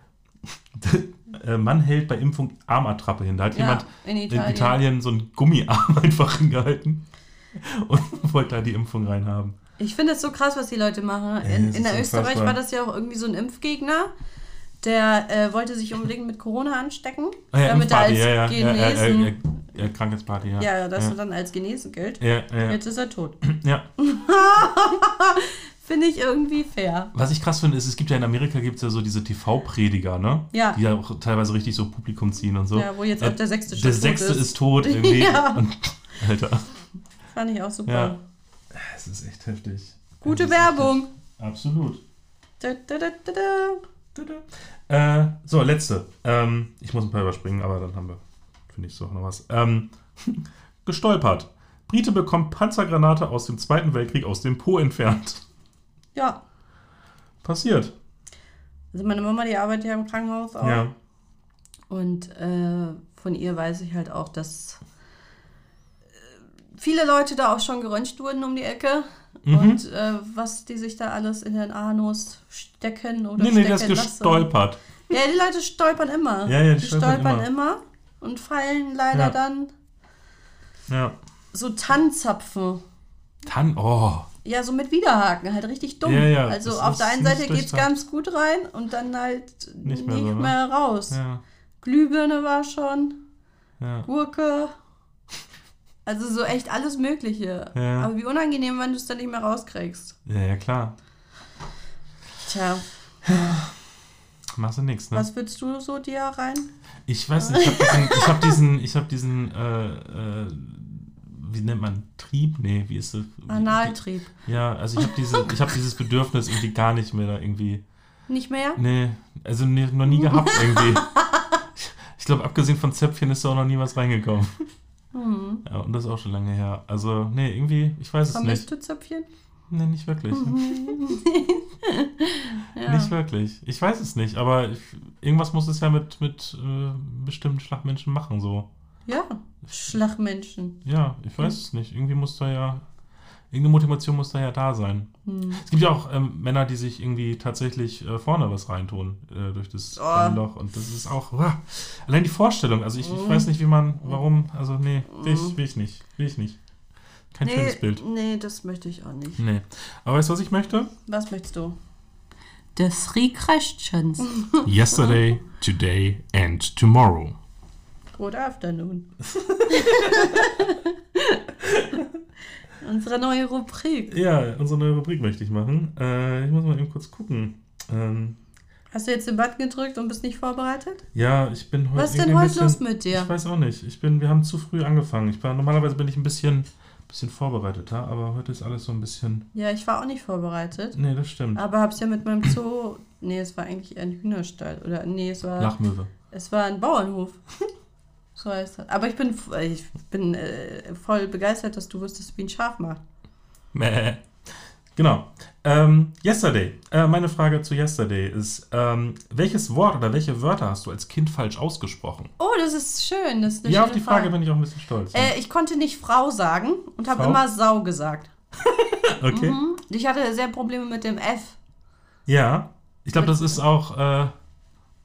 Mann hält bei Impfung Armattrappe hin. Da hat jemand in Italien so einen Gummiarm einfach hingehalten und wollte da die Impfung reinhaben. Ich finde es so krass, was die Leute machen. In der Österreich war das ja auch irgendwie so ein Impfgegner, der wollte sich unbedingt mit Corona anstecken, damit er als genesen... Krankheitsparty, ja. Ja, dass er dann als genesen gilt. Ja. Jetzt ist er tot. Ja. Finde ich irgendwie fair. Was ich krass finde, ist, es gibt ja in Amerika so diese TV-Prediger, ne? Ja. Die ja auch teilweise richtig so Publikum ziehen und so. Ja, wo jetzt auch der 6. Der 6. ist tot irgendwie. Ja. Und, Alter. Fand ich auch super. Ja. Es ist echt heftig. Gute Werbung. Absolut. Da. So, letzte. Ich muss ein paar überspringen, aber dann haben wir, finde ich, so noch was. Gestolpert. Brite bekommt Panzergranate aus dem Zweiten Weltkrieg aus dem Po entfernt. Ja. Passiert. Also meine Mama, die arbeitet ja im Krankenhaus auch. Ja. Und von ihr weiß ich halt auch, dass viele Leute da auch schon geröntgt wurden um die Ecke. Mhm. Und was die sich da alles in den Anus stecken oder stecken das gestolpert. Ja, die Leute stolpern immer. Ja, die stolpern immer und fallen leider dann so Tannenzapfen. Ja, so mit Widerhaken, halt richtig dumm. Ja, also auf der einen Seite geht's ganz gut rein und dann halt nicht mehr raus. Ja. Glühbirne war schon, Gurke, also so echt alles Mögliche. Ja. Aber wie unangenehm, wenn du es dann nicht mehr rauskriegst. Ja, klar. Tja. Machst du nichts, ne? Was würdest du so dir rein? Ich weiß nicht, ich hab diesen wie nennt man, Trieb? Nee, wie ist das? Analtrieb. Ja, also ich hab dieses Bedürfnis irgendwie gar nicht mehr da irgendwie. Nicht mehr? Nee, also noch nie gehabt irgendwie. Ich glaube, abgesehen von Zäpfchen ist da auch noch nie was reingekommen. Mhm. Ja, und das ist auch schon lange her. Also, nee, irgendwie, ich weiß es nicht. Vermisst du Zäpfchen? Nee, nicht wirklich. Nicht wirklich. Ich weiß es nicht, aber irgendwas muss es ja mit bestimmten Schlagmenschen machen, so. Ja, Schlagmenschen. Ja, ich weiß es nicht. Irgendwie muss da ja, irgendeine Motivation muss da ja da sein. Es gibt ja auch Männer, die sich irgendwie tatsächlich vorne was reintun durch das Loch. Und das ist auch, allein die Vorstellung. Also ich weiß nicht, warum, also nee, will ich nicht. Kein schönes Bild. Nee, das möchte ich auch nicht. Nee. Aber weißt du, was ich möchte? Was möchtest du? The Three Questions. Yesterday, today and tomorrow. Good afternoon. Unsere neue Rubrik. Ja, unsere neue Rubrik möchte ich machen. Ich muss mal eben kurz gucken. Hast du jetzt den Button gedrückt und bist nicht vorbereitet? Ja, ich bin heute... Was ist denn heute los mit dir? Ich weiß auch nicht. Wir haben zu früh angefangen. Normalerweise bin ich ein bisschen vorbereiteter, aber heute ist alles so ein bisschen... Ja, ich war auch nicht vorbereitet. Nee, das stimmt. Aber hab's ja mit meinem Zoo... Nee, es war eigentlich ein Hühnerstall. Oder nee, es war... Lachmöwe. Es war ein Bauernhof. So heißt das. Aber ich bin voll begeistert, dass du wusstest, wie ein Schaf macht. Mäh. Genau. Yesterday. Meine Frage zu Yesterday ist, welches Wort oder welche Wörter hast du als Kind falsch ausgesprochen? Oh, das ist schön. Das ist ja, auf die Frage bin ich auch ein bisschen stolz. Ich konnte nicht Frau sagen und habe immer Sau gesagt. Okay. Ich hatte sehr Probleme mit dem F. Ja. Ich glaube, das ist auch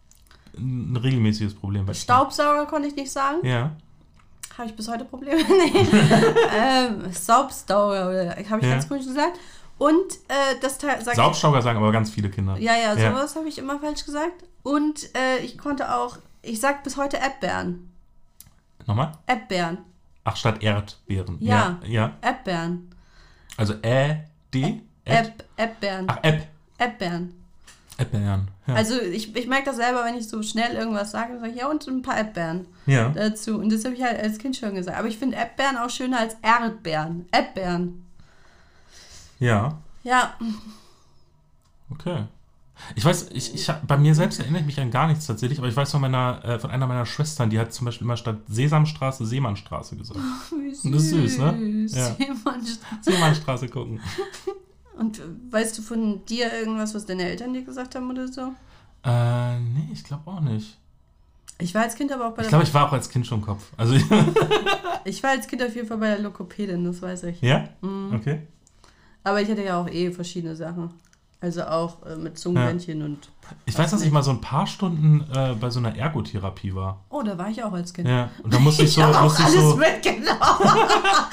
ein regelmäßiges Problem bei dir? Staubsauger konnte ich nicht sagen. Ja. Habe ich bis heute Probleme? Nee. Staubsauger, oder habe ich ganz komisch gesagt. Und das Teil... Saubsauger sagen aber ganz viele Kinder. Ja, sowas habe ich immer falsch gesagt. Und ich konnte auch... Ich sag bis heute Erdbeeren. Nochmal? Erdbeeren. Ach, statt Erdbeeren. Ja. Ja. Erdbeeren. Also D? Erdbeeren. Ach, Erdbeeren. Erdbeeren. Ja. Also ich merke das selber, wenn ich so schnell irgendwas sage, sage ich, ja, und ein paar Erdbeeren dazu. Und das habe ich halt als Kind schon gesagt. Aber ich finde Erdbeeren auch schöner als Erdbeeren. Erdbeeren. Ja. Ja. Okay. Ich weiß, bei mir selbst erinnere ich mich an gar nichts tatsächlich, aber ich weiß von einer meiner Schwestern, die hat zum Beispiel immer statt Sesamstraße Seemannstraße gesagt. Wie süß. Und das ist süß, ne? Ja. Seemannstraße gucken. Und weißt du von dir irgendwas, was deine Eltern dir gesagt haben oder so? Nee, ich glaube auch nicht. Ich war als Kind aber auch bei Ich glaube, ich war auch als Kind schon im Kopf. Also ich war als Kind auf jeden Fall bei der Lokopädin, das weiß ich. Ja? Mhm. Okay. Aber ich hatte ja auch verschiedene Sachen. Also auch mit Zungenbändchen und... Ich weiß, dass ich mal so ein paar Stunden bei so einer Ergotherapie war. Oh, da war ich auch als Kind. Ja, und da musste ich so... Ich habe auch alles mitgenommen.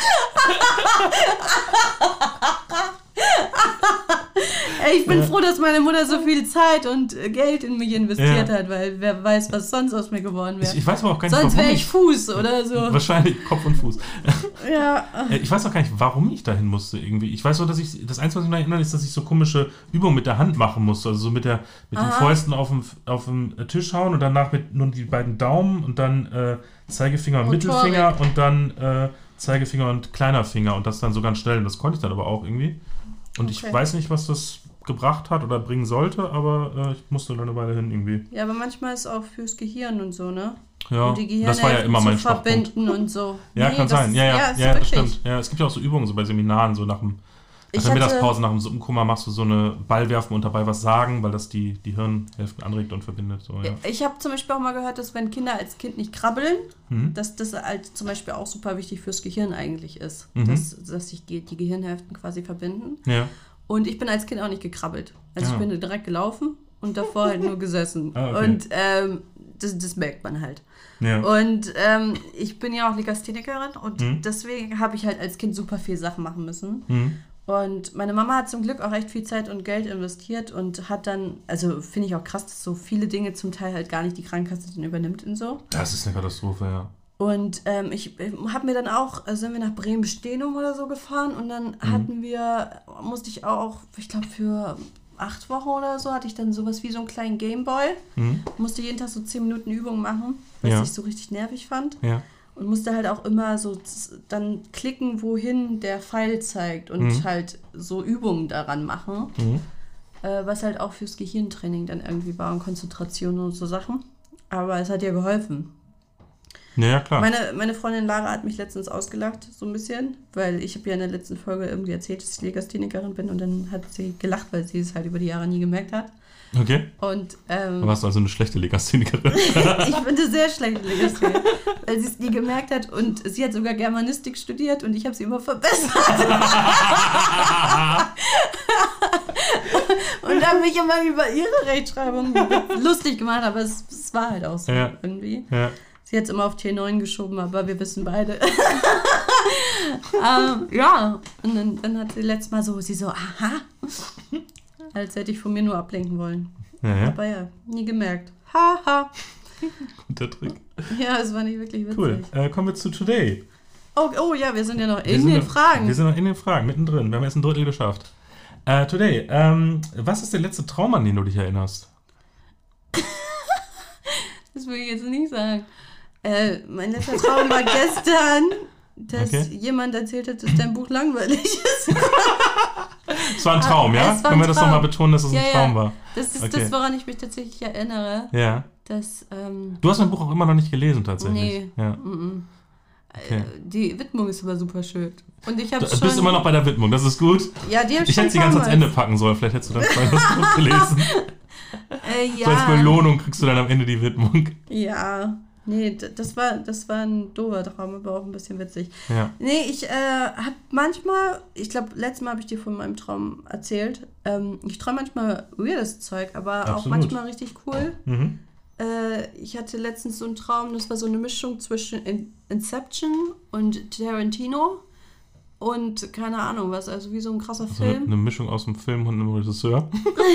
Ey, ich bin froh, dass meine Mutter so viel Zeit und Geld in mich investiert hat, weil wer weiß, was sonst aus mir geworden wäre. Ich weiß aber auch gar nicht, sonst wäre ich Fuß oder so. Wahrscheinlich Kopf und Fuß. Ja. Ich weiß auch gar nicht, warum ich dahin musste irgendwie. Ich weiß nur, dass das Einzige, was mich noch erinnert, ist, dass ich so komische Übungen mit der Hand machen musste. Also so mit den Fäusten auf dem Tisch hauen und danach mit nur die beiden Daumen und dann Zeigefinger und Mittelfinger und dann Zeigefinger und kleiner Finger und das dann so ganz schnell. Und das konnte ich dann aber auch irgendwie. Und ich weiß nicht, was das gebracht hat oder bringen sollte, aber ich musste dann eine Weile hin irgendwie. Ja, aber manchmal ist es auch fürs Gehirn und so, ne? Ja, und die das war ja immer mein Schwachpunkt. Verbinden und so. Ja, kann sein. Ja, das das stimmt. Ja, es gibt ja auch so Übungen so bei Seminaren, so nach der Mittagspause, nach dem Suppenkummer machst du so eine Ball werfen und dabei was sagen, weil das die Hirnhälften anregt und verbindet. So, ja. Ich habe zum Beispiel auch mal gehört, dass wenn Kinder als Kind nicht krabbeln, dass das halt zum Beispiel auch super wichtig fürs Gehirn eigentlich ist. Dass sich die Gehirnhälften quasi verbinden. Ja. Und ich bin als Kind auch nicht gekrabbelt. Also ich bin direkt gelaufen und davor halt nur gesessen. Okay. Und das merkt man halt. Ja. Und ich bin ja auch Legasthenikerin und deswegen habe ich halt als Kind super viel Sachen machen müssen. Und meine Mama hat zum Glück auch echt viel Zeit und Geld investiert und hat dann, also finde ich auch krass, dass so viele Dinge zum Teil halt gar nicht die Krankenkasse dann übernimmt und so. Das ist eine Katastrophe, ja. Und ich habe mir dann auch, sind wir nach Bremen-Steenum oder so gefahren und dann musste ich auch, ich glaube für 8 Wochen oder so, hatte ich dann sowas wie so einen kleinen Gameboy. Musste jeden Tag so 10 Minuten Übungen machen, was ich so richtig nervig fand. Ja. Und musste halt auch immer so dann klicken, wohin der Pfeil zeigt und halt so Übungen daran machen. Was halt auch fürs Gehirntraining dann irgendwie war und Konzentration und so Sachen. Aber es hat ja geholfen. Ja, klar. Meine Freundin Lara hat mich letztens ausgelacht, so ein bisschen, weil ich habe ja in der letzten Folge irgendwie erzählt, dass ich Legasthenikerin bin und dann hat sie gelacht, weil sie es halt über die Jahre nie gemerkt hat. Okay. Und, du warst also eine schlechte Legasthenikerin. Ich bin eine sehr schlechte Legasthenikerin, weil sie es nie gemerkt hat und sie hat sogar Germanistik studiert und ich habe sie immer verbessert. Und habe mich immer über ihre Rechtschreibung lustig gemacht, aber es war halt auch so irgendwie. Ja. Sie hat es immer auf T9 geschoben, aber wir wissen beide. Ja, und dann hat sie letztes Mal so, aha, als hätte ich von mir nur ablenken wollen. Ja. Aber ja, nie gemerkt. Haha. Guter Trick. Ja, es war nicht wirklich witzig. Cool, kommen wir zu Today. Oh ja, wir sind ja noch in den Fragen. Wir sind noch in den Fragen, mittendrin. Wir haben jetzt ein Drittel geschafft. Today, was ist der letzte Traum, an den du dich erinnerst? Das will ich jetzt nicht sagen. Mein letzter Traum war gestern, dass jemand erzählt hat, dass dein Buch langweilig ist. Es war ein Traum, ja? Können wir das nochmal betonen, dass es ein Traum war? Das ist das, woran ich mich tatsächlich erinnere. Ja. Dass, du hast mein Buch auch immer noch nicht gelesen, tatsächlich. Nee. Ja. Okay. Die Widmung ist aber super schön. Und ich du bist immer noch bei der Widmung, das ist gut. Ja, die ich hätte sie ganz ans Ende packen sollen, vielleicht hättest du dann das Buch gelesen. Ja. So als Belohnung kriegst du dann am Ende die Widmung. Ja. Nee, das war ein doofer Traum, aber auch ein bisschen witzig. Ja. Nee, ich habe manchmal, ich glaube, letztes Mal habe ich dir von meinem Traum erzählt, ich träume manchmal weirdes Zeug, aber auch manchmal richtig cool. ich hatte letztens so einen Traum, das war so eine Mischung zwischen Inception und Tarantino und keine Ahnung was, also wie so ein krasser Film. Eine Mischung aus einem Film und einem Regisseur.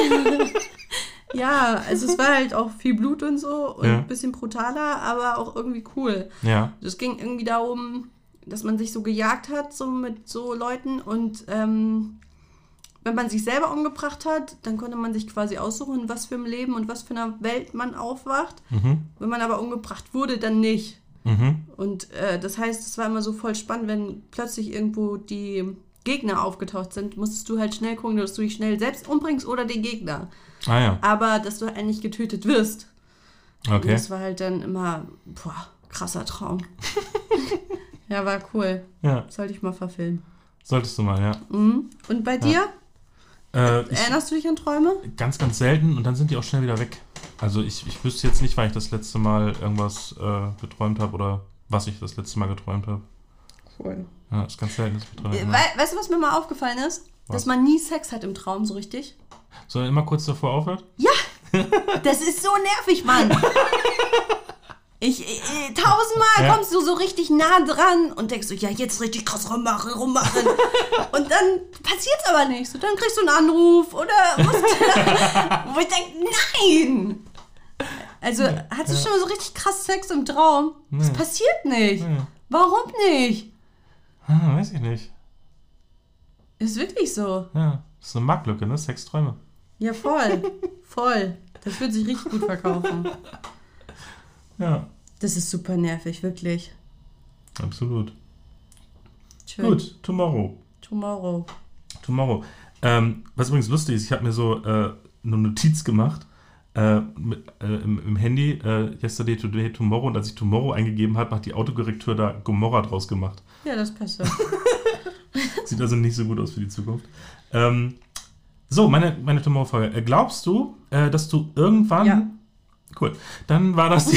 Ja, also es war halt auch viel Blut und so und Ja. ein bisschen brutaler, aber auch irgendwie cool. Ja. Es ging irgendwie darum, dass man sich so gejagt hat, so mit so Leuten und wenn man sich selber umgebracht hat, dann konnte man sich quasi aussuchen, was für ein Leben und was für eine Welt man aufwacht. Wenn man aber umgebracht wurde, dann nicht. Und das heißt, es war immer so voll spannend, wenn plötzlich irgendwo die Gegner aufgetaucht sind, musstest du halt schnell gucken, dass du dich schnell selbst umbringst oder den Gegner. Ah ja. Aber dass du halt nicht getötet wirst. Und Okay. das war halt dann immer, krasser Traum. Ja, war cool. Ja, Sollte ich mal verfilmen. solltest du mal, ja. Und bei dir? Ich, Erinnerst du dich an Träume? ganz, ganz selten und dann sind die auch schnell wieder weg. Also ich wüsste jetzt nicht, wann ich das letzte Mal irgendwas geträumt habe oder was ich das letzte Mal geträumt habe. Cool. Ja, ist ganz selten, dass ich geträumt habe. Weißt du, was mir mal aufgefallen ist? Was? Dass man nie Sex hat im Traum, so richtig. Soll er immer kurz davor aufhört? Das ist so nervig, Mann. Tausendmal Ja. kommst du so richtig nah dran und denkst so, ja, jetzt richtig krass rummachen. Und dann passiert's aber nicht. So, dann kriegst du einen Anruf oder wo ich denke, nein. Also, hattest du schon mal so richtig krass Sex im Traum? Das Nee. passiert nicht. Nee. Warum nicht? Weiß ich nicht. Ist wirklich so. Ja, das ist eine Marktlücke, ne? Sexträume. Ja, voll. Voll. Das wird sich richtig gut verkaufen. Ja, Das ist super nervig, wirklich. absolut. Schön. Gut, Tomorrow. Tomorrow. Was übrigens lustig ist, ich habe mir so eine Notiz gemacht im Handy, Yesterday, Today, Tomorrow. Und als ich Tomorrow eingegeben habe, hat die Autokorrektur da Gomorra draus gemacht. Ja, das passt so. Sieht also nicht so gut aus für die Zukunft. So, meine Tomorrow-Frage. Glaubst du, dass du irgendwann... Ja. Cool. Dann war das die...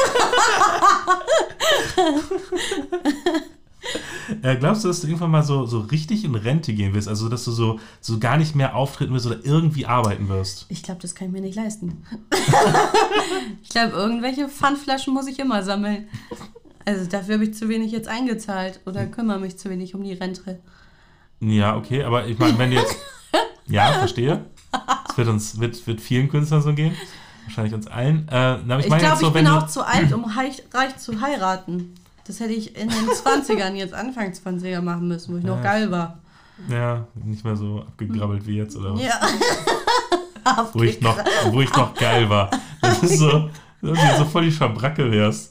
Glaubst du, dass du irgendwann mal so richtig in Rente gehen wirst? Also, dass du so gar nicht mehr auftreten wirst oder irgendwie arbeiten wirst? Ich glaube, das kann ich mir nicht leisten. Ich glaube, irgendwelche Pfandflaschen muss ich immer sammeln. Also dafür habe ich zu wenig jetzt eingezahlt oder kümmere mich zu wenig um die Rente. Ja, okay, aber ich meine, wenn du jetzt... Ja, verstehe. Es wird vielen Künstlern so gehen. Wahrscheinlich uns allen. Aber Ich meine glaube, jetzt so, ich wenn bin du- auch zu alt, um reich zu heiraten. Das hätte ich in den 20ern, jetzt Anfang 20er machen müssen, wo ich noch geil war. Ja, nicht mehr so abgegrabbelt wie jetzt, oder was? Ja. Wo ich noch geil war. Das ist so, dass du so voll die Schabracke wärst.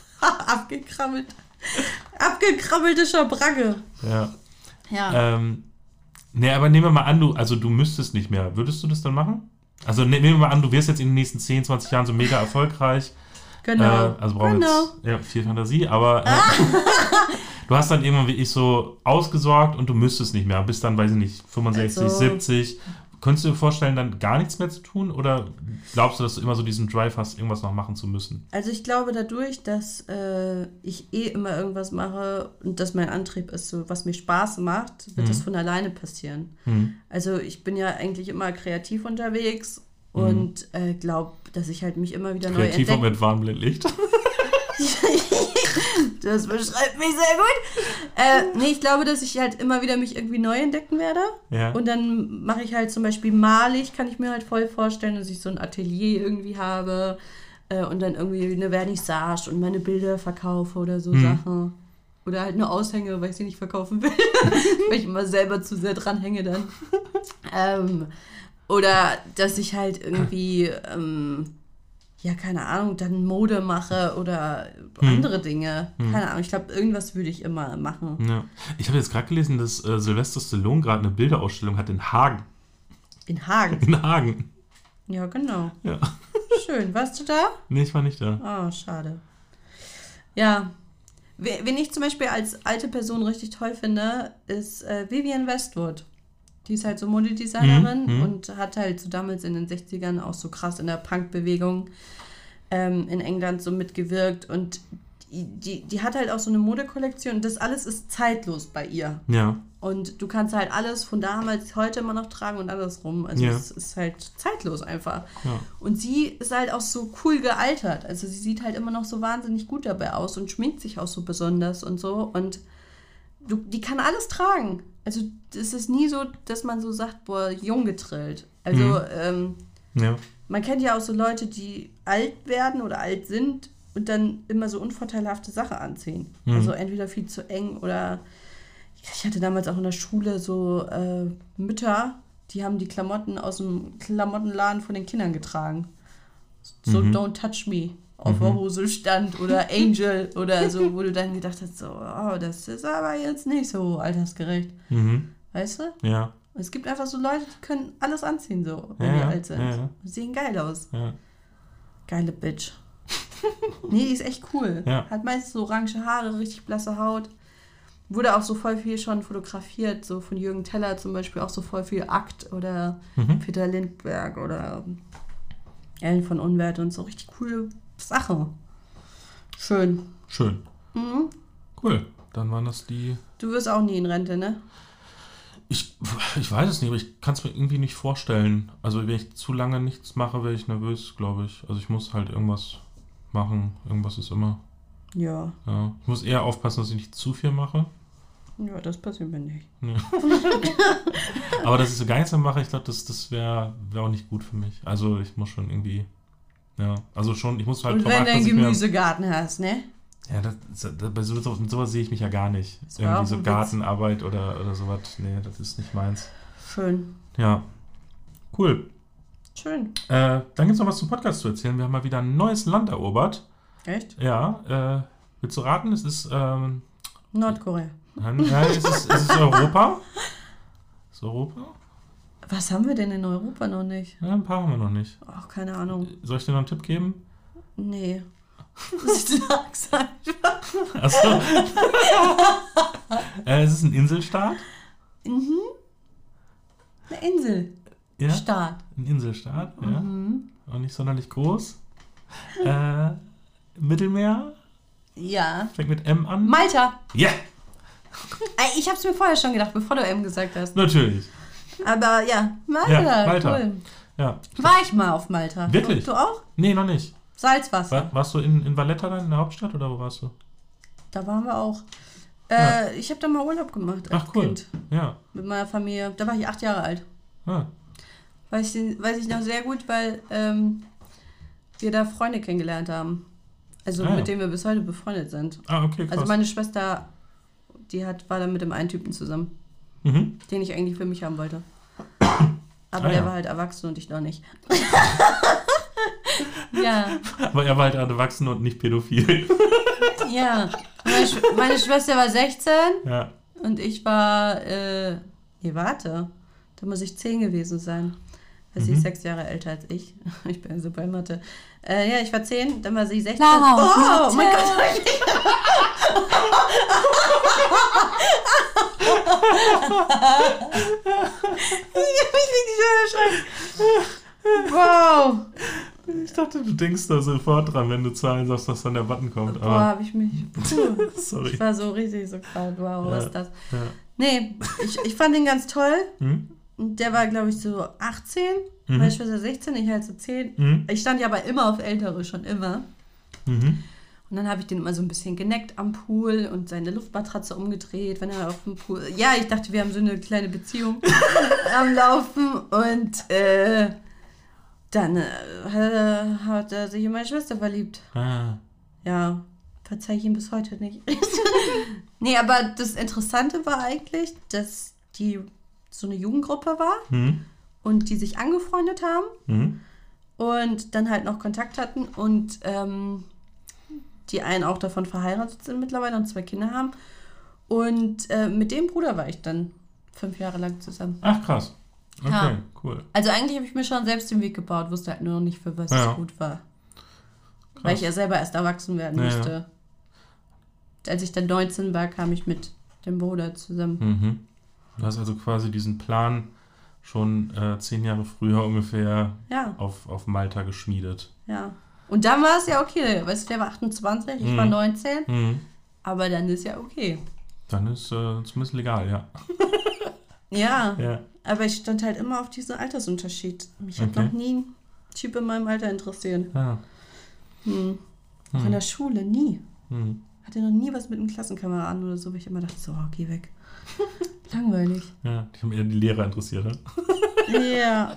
Abgekrabbelte Schabracke. Ja. Ja. Nee, aber nehmen wir mal an, du müsstest nicht mehr. Würdest du das dann machen? Also nehmen wir mal an, du wirst jetzt in den nächsten 10, 20 Jahren so mega erfolgreich. Genau. Also brauchen wir jetzt viel Fantasie, aber du hast dann irgendwann wie ich so ausgesorgt und du müsstest nicht mehr. Bist dann, weiß ich nicht, 65, Also- 70. Könntest du dir vorstellen, dann gar nichts mehr zu tun? Oder glaubst du, dass du immer so diesen Drive hast, irgendwas noch machen zu müssen? Also ich glaube dadurch, dass ich immer irgendwas mache und das mein Antrieb ist, so was mir Spaß macht, wird das von alleine passieren. Also ich bin ja eigentlich immer kreativ unterwegs und glaube, dass ich halt mich immer wieder neu Kreativ und entdecke. mit Warnblindlicht. Das beschreibt mich sehr gut. Nee, ich glaube, dass ich halt immer wieder mich irgendwie neu entdecken werde. Ja. Und dann mache ich halt zum Beispiel malig, kann ich mir halt voll vorstellen, dass ich so ein Atelier irgendwie habe und dann irgendwie eine Vernissage und meine Bilder verkaufe oder so Sachen. Oder halt nur aushänge, weil ich sie nicht verkaufen will. Weil ich immer selber zu sehr dranhänge dann. Oder dass ich halt irgendwie... ja, keine Ahnung, dann Mode mache oder andere Dinge. Keine Ahnung, ich glaube, irgendwas würde ich immer machen. Ja. Ich habe jetzt gerade gelesen, dass Sylvester Stallone gerade eine Bilderausstellung hat in Hagen. In Hagen. In Hagen. Ja, genau. Ja. Schön. Warst du da? Nee, ich war nicht da. Oh, schade. Ja. Wen ich zum Beispiel als alte Person richtig toll finde, ist Vivienne Westwood. Die ist halt so Modedesignerin und hat halt so damals in den 60ern auch so krass in der Punk-Bewegung in England so mitgewirkt. Und die hat halt auch so eine Modekollektion und das alles ist zeitlos bei ihr. Ja. Und du kannst halt alles von damals heute immer noch tragen und andersrum. Also es ist halt zeitlos einfach. Ja. Und sie ist halt auch so cool gealtert. Also sie sieht halt immer noch so wahnsinnig gut dabei aus und schminkt sich auch so besonders und so. Und die kann alles tragen. Also es ist nie so, dass man so sagt, boah, jung getrillt. Also man kennt ja auch so Leute, die alt werden oder alt sind und dann immer so unvorteilhafte Sachen anziehen. Also entweder viel zu eng oder ich hatte damals auch in der Schule so Mütter, die haben die Klamotten aus dem Klamottenladen von den Kindern getragen. So Don't Touch Me auf der Hose stand oder Angel oder so, wo du dann gedacht hast, so, oh, das ist aber jetzt nicht so altersgerecht. Weißt du? Ja. Es gibt einfach so Leute, die können alles anziehen, so, wenn die alt sind. Ja. Die sehen geil aus. Ja. Geile Bitch. Nee, die ist echt cool. Ja. Hat meistens so orange Haare, richtig blasse Haut. Wurde auch so voll viel schon fotografiert, so von Jürgen Teller zum Beispiel, auch so voll viel Akt oder Peter Lindbergh oder Ellen von Unwert und so. Richtig coole Sache. Schön. Cool. Dann waren das die... Du wirst auch nie in Rente, ne? Ich weiß es nicht, aber ich kann es mir irgendwie nicht vorstellen. Also wenn ich zu lange nichts mache, werde ich nervös, glaube ich. Also ich muss halt irgendwas machen. Irgendwas ist immer. Ja. Ich muss eher aufpassen, dass ich nicht zu viel mache. Ja, das passiert mir nicht. Ja. Aber dass ich so gar nichts mehr mache, ich glaube, das wäre auch nicht gut für mich. Also ich muss schon irgendwie... Ja, also schon, ich muss halt... Und wenn du einen Gemüsegarten hast, ne? Ja, bei sowas sehe ich mich ja gar nicht. Das irgendwie so Gartenarbeit oder sowas. Nee, das ist nicht meins. Schön. Ja. Cool. Schön. Dann gibt es noch was zum Podcast zu erzählen. Wir haben mal wieder ein neues Land erobert. Echt? Ja. Willst du raten? Es ist... Nordkorea. Nein, es ist Europa. Ist Europa? Was haben wir denn in Europa noch nicht? Ja, ein paar haben wir noch nicht. Ach, keine Ahnung. Soll ich dir noch einen Tipp geben? Nee. Sag's einfach. Achso. Es ist ein Inselstaat. Eine Insel. Ja. Staat. Ein Inselstaat, ja. Auch nicht sonderlich groß. Mittelmeer. Ja. Fängt mit M an. Malta. Ja. Ich hab's mir vorher schon gedacht, bevor du M gesagt hast. Natürlich. Aber ja, Malta. Cool. Ja. War ich mal auf Malta. Wirklich? Du auch? Nee, noch nicht. Salzwasser. Warst du in Valletta dann, in der Hauptstadt, oder wo warst du? Da waren wir auch. Ich habe da mal Urlaub gemacht als Ach, cool. Kind. Ja. Mit meiner Familie. Da war ich 8 Jahre alt. Weiß ich noch sehr gut, weil wir da Freunde kennengelernt haben. Also mit denen wir bis heute befreundet sind. Ah, okay, krass. Also meine Schwester, war dann mit dem einen Typen zusammen, den ich eigentlich für mich haben wollte. Aber der war halt erwachsen und ich noch nicht. Ja. Aber er war halt erwachsen und nicht pädophil. Ja. Meine Schwester war 16 und ich war, da muss ich 10 gewesen sein. Weil sie ist 6 Jahre älter als ich. Ich bin super in Mathe. Ich war 10, dann war sie 16. Oh mein Gott. Ich hab mich richtig erschreckt. Wow. Ich dachte, du denkst da sofort dran, wenn du Zahlen sagst, dass dann der Button kommt. Boah, habe ich mich... Sorry. Ich war so richtig so kalt. Wow, was ist das? Ja. Nee, ich fand ihn ganz toll. Der war, glaube ich, so 18. Meine Schwester 16, ich halt so 10. Ich stand ja aber immer auf Ältere, schon immer. Und dann habe ich den immer so ein bisschen geneckt am Pool und seine Luftmatratze umgedreht, wenn er auf dem Pool... Ja, ich dachte, wir haben so eine kleine Beziehung am Laufen. Und dann hat er sich in meine Schwester verliebt. Ja, verzeih ich ihm bis heute nicht. Nee, aber das Interessante war eigentlich, dass die so eine Jugendgruppe war und die sich angefreundet haben und dann halt noch Kontakt hatten und die einen auch davon verheiratet sind mittlerweile und 2 Kinder haben. Und mit dem Bruder war ich dann 5 Jahre lang zusammen. Ach, krass. Okay, ja. Cool. Also eigentlich habe ich mir schon selbst den Weg gebaut, wusste halt nur noch nicht, für was es gut war. Krass. Weil ich ja selber erst erwachsen werden musste. Als ich dann 19 war, kam ich mit dem Bruder zusammen. Du hast also quasi diesen Plan schon 10 Jahre früher ungefähr auf Malta geschmiedet. Ja. Und dann war es ja okay. Weißt du, der war 28, ich war 19. Mhm. Aber dann ist ja okay. Dann ist zumindest legal, ja. Ja. Aber ich stand halt immer auf diesen Altersunterschied. Mich hat noch nie ein Typ in meinem Alter interessiert. Ja. Auch in der Schule, nie. Mhm. Hatte noch nie was mit einem Klassenkameraden oder so, weil ich immer dachte, so, geh weg. Langweilig. Ja, die haben eher die Lehrer interessiert, ne? Ja.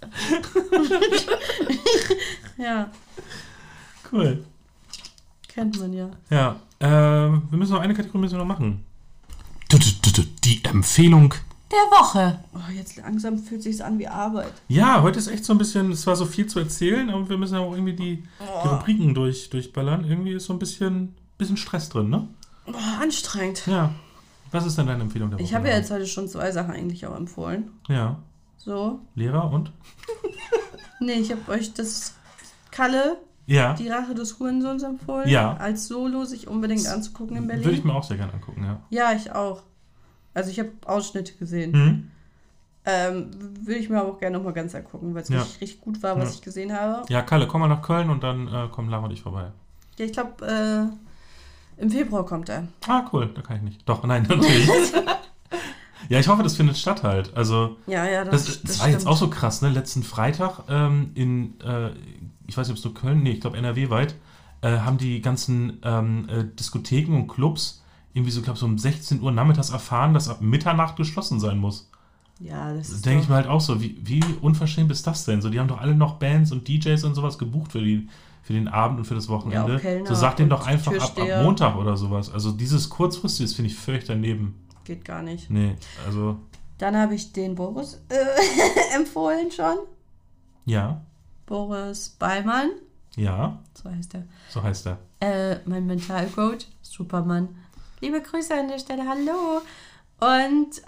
Ja. Cool. Kennt man ja. Ja, wir müssen noch eine Kategorie noch machen. Die Empfehlung der Woche. Oh, jetzt langsam fühlt sich's an wie Arbeit. Ja, heute ist echt so ein bisschen, es war so viel zu erzählen, aber wir müssen ja auch irgendwie die Rubriken durchballern. Irgendwie ist so ein bisschen Stress drin, ne? Oh, anstrengend. Ja. Was ist denn deine Empfehlung der Woche? Ich habe ja jetzt heute schon 2 Sachen eigentlich auch empfohlen. Ja. So. Lehrer und? Nee, ich habe euch das Kalle, Ja. die Rache des Hurensohns empfohlen. Ja. Als Solo sich unbedingt anzugucken in Berlin. Würde ich mir auch sehr gerne angucken, ja. Ja, ich auch. Also ich habe Ausschnitte gesehen. Mhm. Würde ich mir aber auch gerne nochmal ganz angucken, weil es richtig gut war, was ich gesehen habe. Ja, Kalle, komm mal nach Köln und dann kommen Lara und ich vorbei. Ja, ich glaube, im Februar kommt er. Ah, cool, da kann ich nicht. Doch, nein, natürlich. Ja, ich hoffe, das findet statt halt. Also, Ja, das war stimmt. jetzt auch so krass, ne? Letzten Freitag ich weiß nicht, ob es nur Köln, nee, ich glaube NRW-weit, haben die ganzen Diskotheken und Clubs irgendwie so, glaube so um 16 Uhr nachmittags erfahren, dass ab Mitternacht geschlossen sein muss. Ja, das ist denke ich mir halt auch so, wie unverschämt ist das denn? So, die haben doch alle noch Bands und DJs und sowas gebucht für den Abend und für das Wochenende. Ja, Kellner so sagt denen doch und einfach ab Türsteher. Montag oder sowas. Also dieses kurzfristige, das finde ich völlig daneben. Geht gar nicht. Nee, also... Dann habe ich den Boris empfohlen schon. Ja. Boris Ballmann. Ja. So heißt er. So heißt er. Mein Mentalcoach. Supermann. Liebe Grüße an der Stelle. Hallo. Und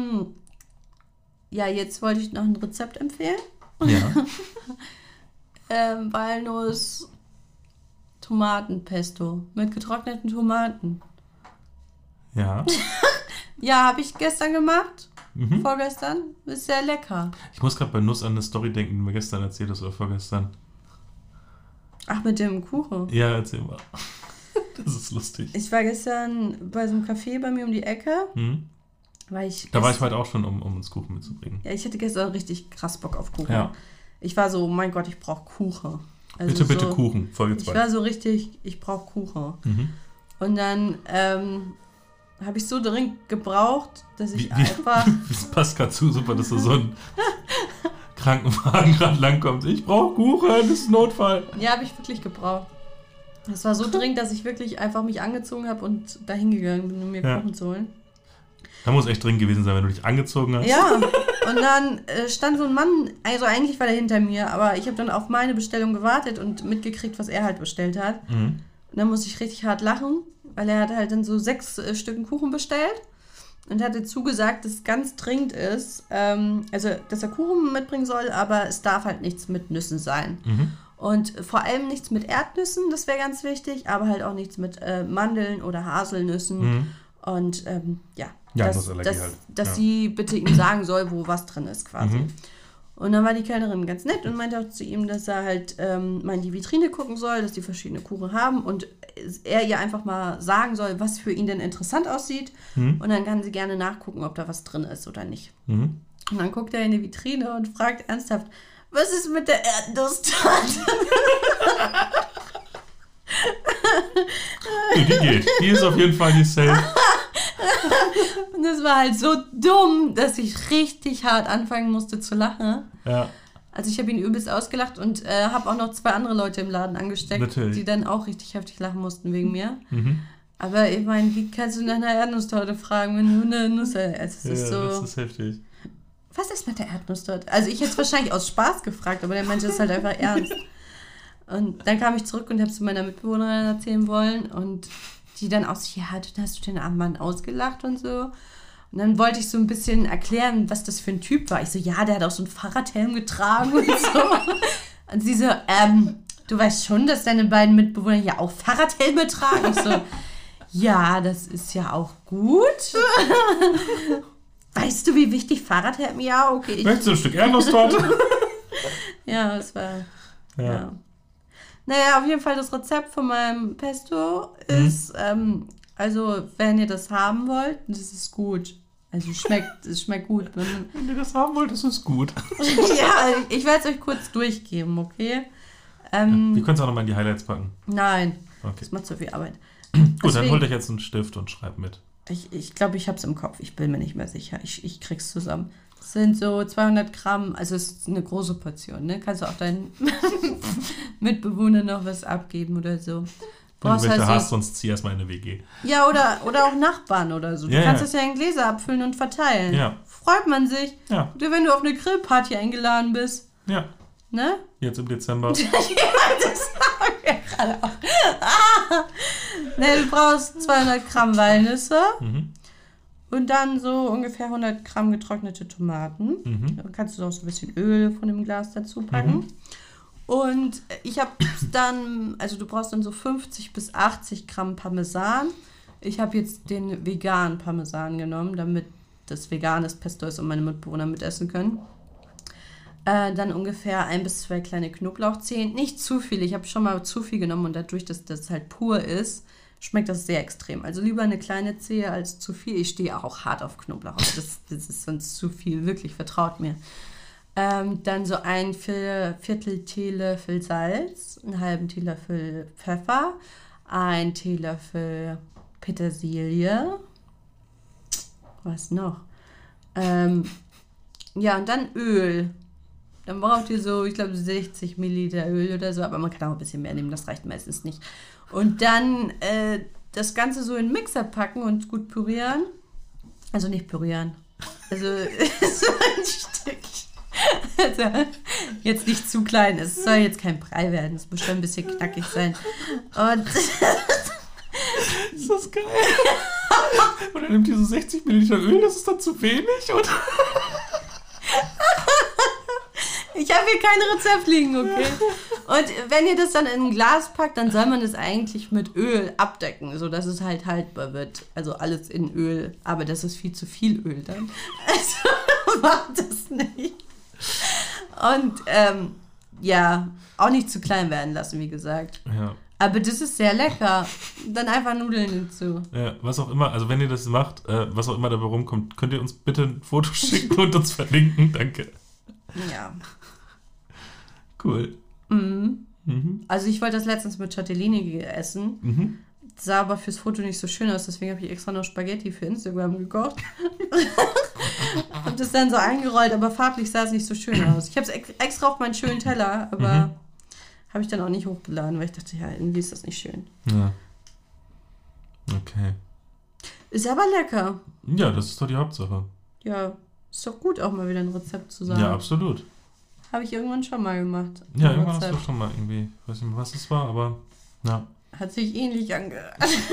jetzt wollte ich noch ein Rezept empfehlen. Ja. Walnuss Tomatenpesto mit getrockneten Tomaten. Ja. Ja, habe ich gestern gemacht. Mhm. Vorgestern. Ist sehr lecker. Ich muss gerade bei Nuss an eine Story denken, die mir gestern erzählt hast oder vorgestern. Ach, mit dem Kuchen. Ja, erzähl mal. Das ist lustig. Ich war gestern bei so einem Café bei mir um die Ecke. Mhm. Da war ich heute auch schon, um uns Kuchen mitzubringen. Ja, ich hatte gestern richtig krass Bock auf Kuchen. Ja. Ich war so, mein Gott, ich brauche Kuchen. Also Bitte so, Kuchen, Folge 2. Ich war so richtig, ich brauche Kuchen. Mhm. Und dann habe ich so dringend gebraucht, dass ich einfach... Das passt gerade zu, super, dass da so ein Krankenwagen gerade langkommt. Ich brauche Kuchen, das ist ein Notfall. Ja, habe ich wirklich gebraucht. Das war so dringend, dass ich wirklich einfach mich angezogen habe und dahin gegangen bin, um mir Kuchen zu holen. Da muss echt dringend gewesen sein, wenn du dich angezogen hast. Ja, und dann stand so ein Mann, also eigentlich war der hinter mir, aber ich habe dann auf meine Bestellung gewartet und mitgekriegt, was er halt bestellt hat. Mhm. Und dann musste ich richtig hart lachen, weil er hat halt dann so 6 Stücken Kuchen bestellt und hatte zugesagt, dass es ganz dringend ist, also dass er Kuchen mitbringen soll, aber es darf halt nichts mit Nüssen sein. Mhm. Und vor allem nichts mit Erdnüssen, das wäre ganz wichtig, aber halt auch nichts mit Mandeln oder Haselnüssen. Mhm. Und Nussallergie halt. dass sie bitte ihm sagen soll, wo was drin ist quasi. Mhm. Und dann war die Kellnerin ganz nett und meinte auch zu ihm, dass er halt mal in die Vitrine gucken soll, dass die verschiedene Kuchen haben und er ihr einfach mal sagen soll, was für ihn denn interessant aussieht. Mhm. Und dann kann sie gerne nachgucken, ob da was drin ist oder nicht. Mhm. Und dann guckt er in die Vitrine und fragt ernsthaft, was ist mit der Erdnusstorte? Die geht. Die ist auf jeden Fall nicht safe. Und das war halt so dumm, dass ich richtig hart anfangen musste zu lachen. Ja. Also ich habe ihn übelst ausgelacht und habe auch noch 2 andere Leute im Laden angesteckt, Natürlich. die dann auch richtig heftig lachen mussten wegen mir. Mhm. Aber ich meine, wie kannst du nach einer Erdnusstorte fragen, wenn du eine Nuss isst? Das ist so, das ist heftig. was ist mit der Erdnusstorte? Also ich hätte es wahrscheinlich aus Spaß gefragt, aber der meinte es halt einfach ernst. Und dann kam ich zurück und habe es meiner Mitbewohnerin erzählen wollen und die dann auch so, ja, hast du den armen Mann ausgelacht und so. Und dann wollte ich so ein bisschen erklären, was das für ein Typ war. Ich so, ja, der hat auch so einen Fahrradhelm getragen und so. Und sie so, du weißt schon, dass deine beiden Mitbewohner ja auch Fahrradhelme tragen? Ich so, ja, das ist ja auch gut. Weißt du, wie wichtig Fahrradhelm? Ja, okay. Möchtest du ein Stück Erdnusstorte? Ja, das war, ja. Naja, auf jeden Fall das Rezept von meinem Pesto ist, also wenn ihr das haben wollt, das ist gut. Also es schmeckt gut. Wenn ihr das haben wollt, ist es gut. Ja, ich werde es euch kurz durchgeben, okay? Wir können es auch nochmal in die Highlights packen. Nein, Okay. das macht so viel Arbeit. Gut, dann holt euch jetzt einen Stift und schreibt mit. Ich glaube, ich habe es im Kopf. Ich bin mir nicht mehr sicher. Ich krieg's zusammen. Es sind so 200 Gramm, also es ist eine große Portion, ne? Kannst du auch deinen Mitbewohnern noch was abgeben oder so. Wenn du welche halt hast, sonst zieh erstmal in eine WG. Ja, oder auch Nachbarn oder so. Du kannst das ja in Gläser abfüllen und verteilen. Ja. Freut man sich. Ja. Oder wenn du auf eine Grillparty eingeladen bist. Ja. Ne? Jetzt im Dezember. Das haben wir gerade auch. Ne, du brauchst 200 Gramm Walnüsse. Und dann so ungefähr 100 Gramm getrocknete Tomaten. Dann kannst du auch so ein bisschen Öl von dem Glas dazu packen. Und ich habe dann, also du brauchst dann so 50 bis 80 Gramm Parmesan. Ich habe jetzt den veganen Parmesan genommen, damit das veganes Pesto ist und meine Mitbewohner mitessen können. Dann ungefähr 1 bis 2 kleine Knoblauchzehen. Nicht zu viel, ich habe schon mal zu viel genommen und dadurch, dass das halt pur ist, schmeckt das sehr extrem. Also lieber eine kleine Zehe als zu viel. Ich stehe auch hart auf Knoblauch. Das ist sonst zu viel, wirklich, vertraut mir. Dann so ein Viertel Teelöffel Salz, einen halben Teelöffel Pfeffer, ein Teelöffel Petersilie. Was noch? Ja, und dann Öl. Dann braucht ihr so, ich glaube, 60 Milliliter Öl oder so, aber man kann auch ein bisschen mehr nehmen, das reicht meistens nicht. Und dann das Ganze so in den Mixer packen und gut pürieren. Also nicht pürieren. Also so ein Stück. Also, jetzt nicht zu klein. Es soll jetzt kein Brei werden. Es muss schon ein bisschen knackig sein. Und ist das geil. Und dann nimmt ihr so 60 Milliliter Öl, das ist dann zu wenig, oder? Ich habe hier kein Rezept liegen, okay? Und wenn ihr das dann in ein Glas packt, dann soll man es eigentlich mit Öl abdecken, sodass es halt haltbar wird. Also alles in Öl. Aber das ist viel zu viel Öl dann. Also macht das nicht. Und ja, auch nicht zu klein werden lassen, wie gesagt. Ja. Aber das ist sehr lecker. Dann einfach Nudeln hinzu. Ja, was auch immer, also wenn ihr das macht, was auch immer dabei rumkommt, könnt ihr uns bitte ein Foto schicken und uns verlinken. Danke. Ja. Cool. Also ich wollte das letztens mit Tortellini essen. Das sah aber fürs Foto nicht so schön aus, deswegen habe ich extra noch Spaghetti für Instagram gekocht. Und das dann so eingerollt, aber farblich sah es nicht so schön aus. Ich habe es extra auf meinen schönen Teller, aber habe ich dann auch nicht hochgeladen, weil ich dachte, ja, irgendwie ist das nicht schön. Ja. Okay. Ist aber lecker. Ja, das ist doch die Hauptsache. Ja, ist doch gut, auch mal wieder ein Rezept zu sagen. Ja, absolut. Habe ich irgendwann schon mal gemacht. Ja, irgendwann hast du schon mal irgendwie, ich weiß nicht mehr, was es war, aber ja. Hat sich ähnlich angehört.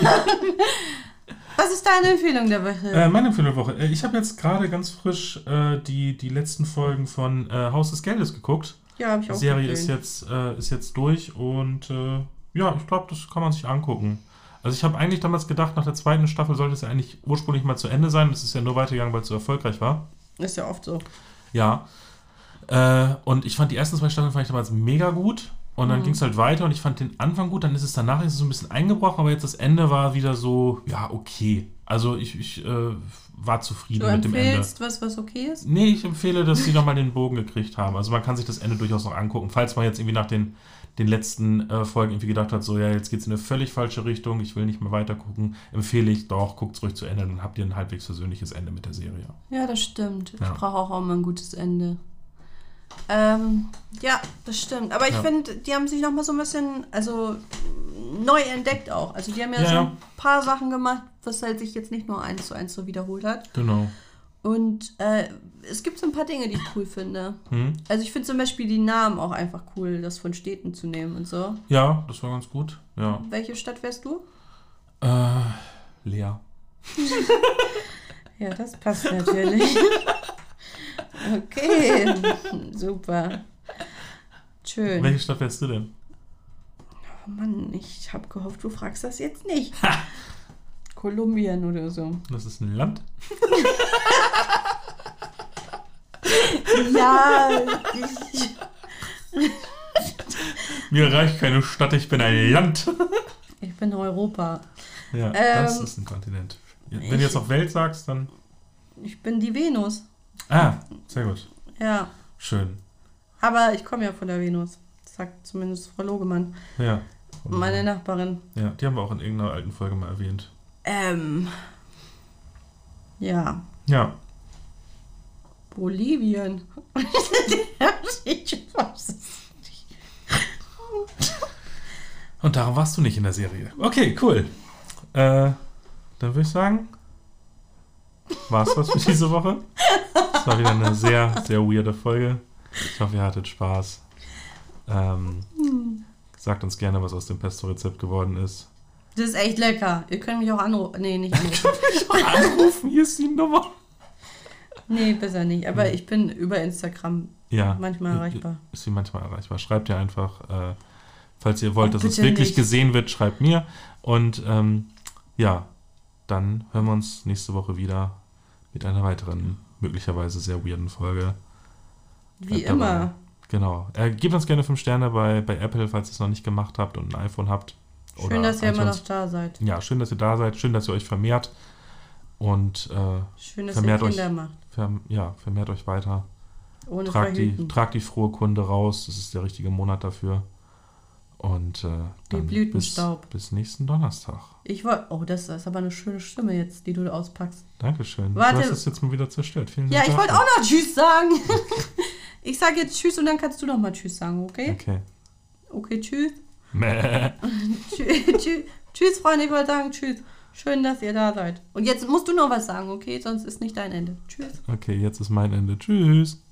Was ist deine Empfehlung der Woche? Meine Empfehlung der Woche. Ich habe jetzt gerade ganz frisch die letzten Folgen von Haus des Geldes geguckt. Ja, habe ich auch Die Serie gesehen. ist jetzt durch und ja, ich glaube, das kann man sich angucken. Also ich habe eigentlich damals gedacht, nach der zweiten Staffel sollte es ja eigentlich ursprünglich mal zu Ende sein. Das ist ja nur weitergegangen, weil es so erfolgreich war. Ist ja oft so. Ja. Und ich fand die ersten 2 Staffeln damals mega gut. Und dann ging es halt weiter und ich fand den Anfang gut, dann ist es danach so ein bisschen eingebrochen, aber jetzt das Ende war wieder so, ja, okay. Also ich war zufrieden mit dem Ende. Du empfehlst was okay ist? Nee, ich empfehle, dass sie nochmal den Bogen gekriegt haben. Also man kann sich das Ende durchaus noch angucken. Falls man jetzt irgendwie nach den letzten Folgen irgendwie gedacht hat, so ja, jetzt geht es in eine völlig falsche Richtung, ich will nicht mehr weiter gucken, empfehle ich doch, guckt es ruhig zu Ende, dann habt ihr ein halbwegs versöhnliches Ende mit der Serie. Ja, das stimmt. Ja. Ich brauche auch mal ein gutes Ende. Ja, das stimmt. Aber ich finde, die haben sich nochmal so ein bisschen, also neu entdeckt auch. Also die haben ja so ein paar Sachen gemacht, was halt sich jetzt nicht nur 1:1 so wiederholt hat. Genau. Und es gibt so ein paar Dinge, die ich cool finde. Also ich finde zum Beispiel die Namen auch einfach cool, das von Städten zu nehmen und so. Ja, das war ganz gut. Ja. Welche Stadt wärst du? Lea. Ja, das passt natürlich. Okay, super. Schön. Welche Stadt wärst du denn? Oh Mann, ich habe gehofft, du fragst das jetzt nicht. Kolumbien oder so. Das ist ein Land? Ja, Mir reicht keine Stadt, ich bin ein Land. Ich bin Europa. Ja, das ist ein Kontinent. Wenn du jetzt noch Welt sagst, dann... Ich bin die Venus. Ah, sehr gut. Ja. Schön. Aber ich komme ja von der Venus. Sagt zumindest Frau Logemann. Ja. Meine Nachbarin. Ja, die haben wir auch in irgendeiner alten Folge mal erwähnt. Ja. Ja. Bolivien. Ich weiß es nicht. Und darum warst du nicht in der Serie. Okay, cool. Dann würde ich sagen, war's was für diese Woche. Das war wieder eine sehr, sehr weirde Folge. Ich hoffe, ihr hattet Spaß. Sagt uns gerne, was aus dem Pesto-Rezept geworden ist. Das ist echt lecker. Ihr könnt mich auch anrufen. Nee, nicht anrufen. Anrufen, hier ist die Nummer. Nee, besser nicht. Aber ich bin über Instagram manchmal erreichbar. Ist sie manchmal erreichbar. Schreibt ihr einfach, falls ihr wollt, dass es bitte wirklich nicht. gesehen wird, schreibt mir. Und ja, dann hören wir uns nächste Woche wieder mit einer weiteren, möglicherweise sehr weirden Folge. Wie immer. Genau. Gebt uns gerne 5 Sterne bei Apple, falls ihr es noch nicht gemacht habt und ein iPhone habt. Schön, dass ihr immer noch da seid. Ja, schön, dass ihr da seid. Schön, dass ihr euch vermehrt. Und schön, dass vermehrt ihr Kinder macht. Vermehrt euch weiter. Ohne Tragt Verhüten. die frohe Kunde raus. Das ist der richtige Monat dafür. Und Wie dann Blütenstaub. bis nächsten Donnerstag. Das ist aber eine schöne Stimme jetzt, die du auspackst. Dankeschön. Warte. Du hast es jetzt mal wieder zerstört. Vielen Ja, Dank. ich wollte auch noch Tschüss sagen. Ich sage jetzt Tschüss und dann kannst du noch mal Tschüss sagen, okay? Okay. Okay, Tschüss. Mäh. Tschüss, Freunde, ich wollte sagen Tschüss. Schön, dass ihr da seid. Und jetzt musst du noch was sagen, okay? Sonst ist nicht dein Ende. Tschüss. Okay, jetzt ist mein Ende. Tschüss.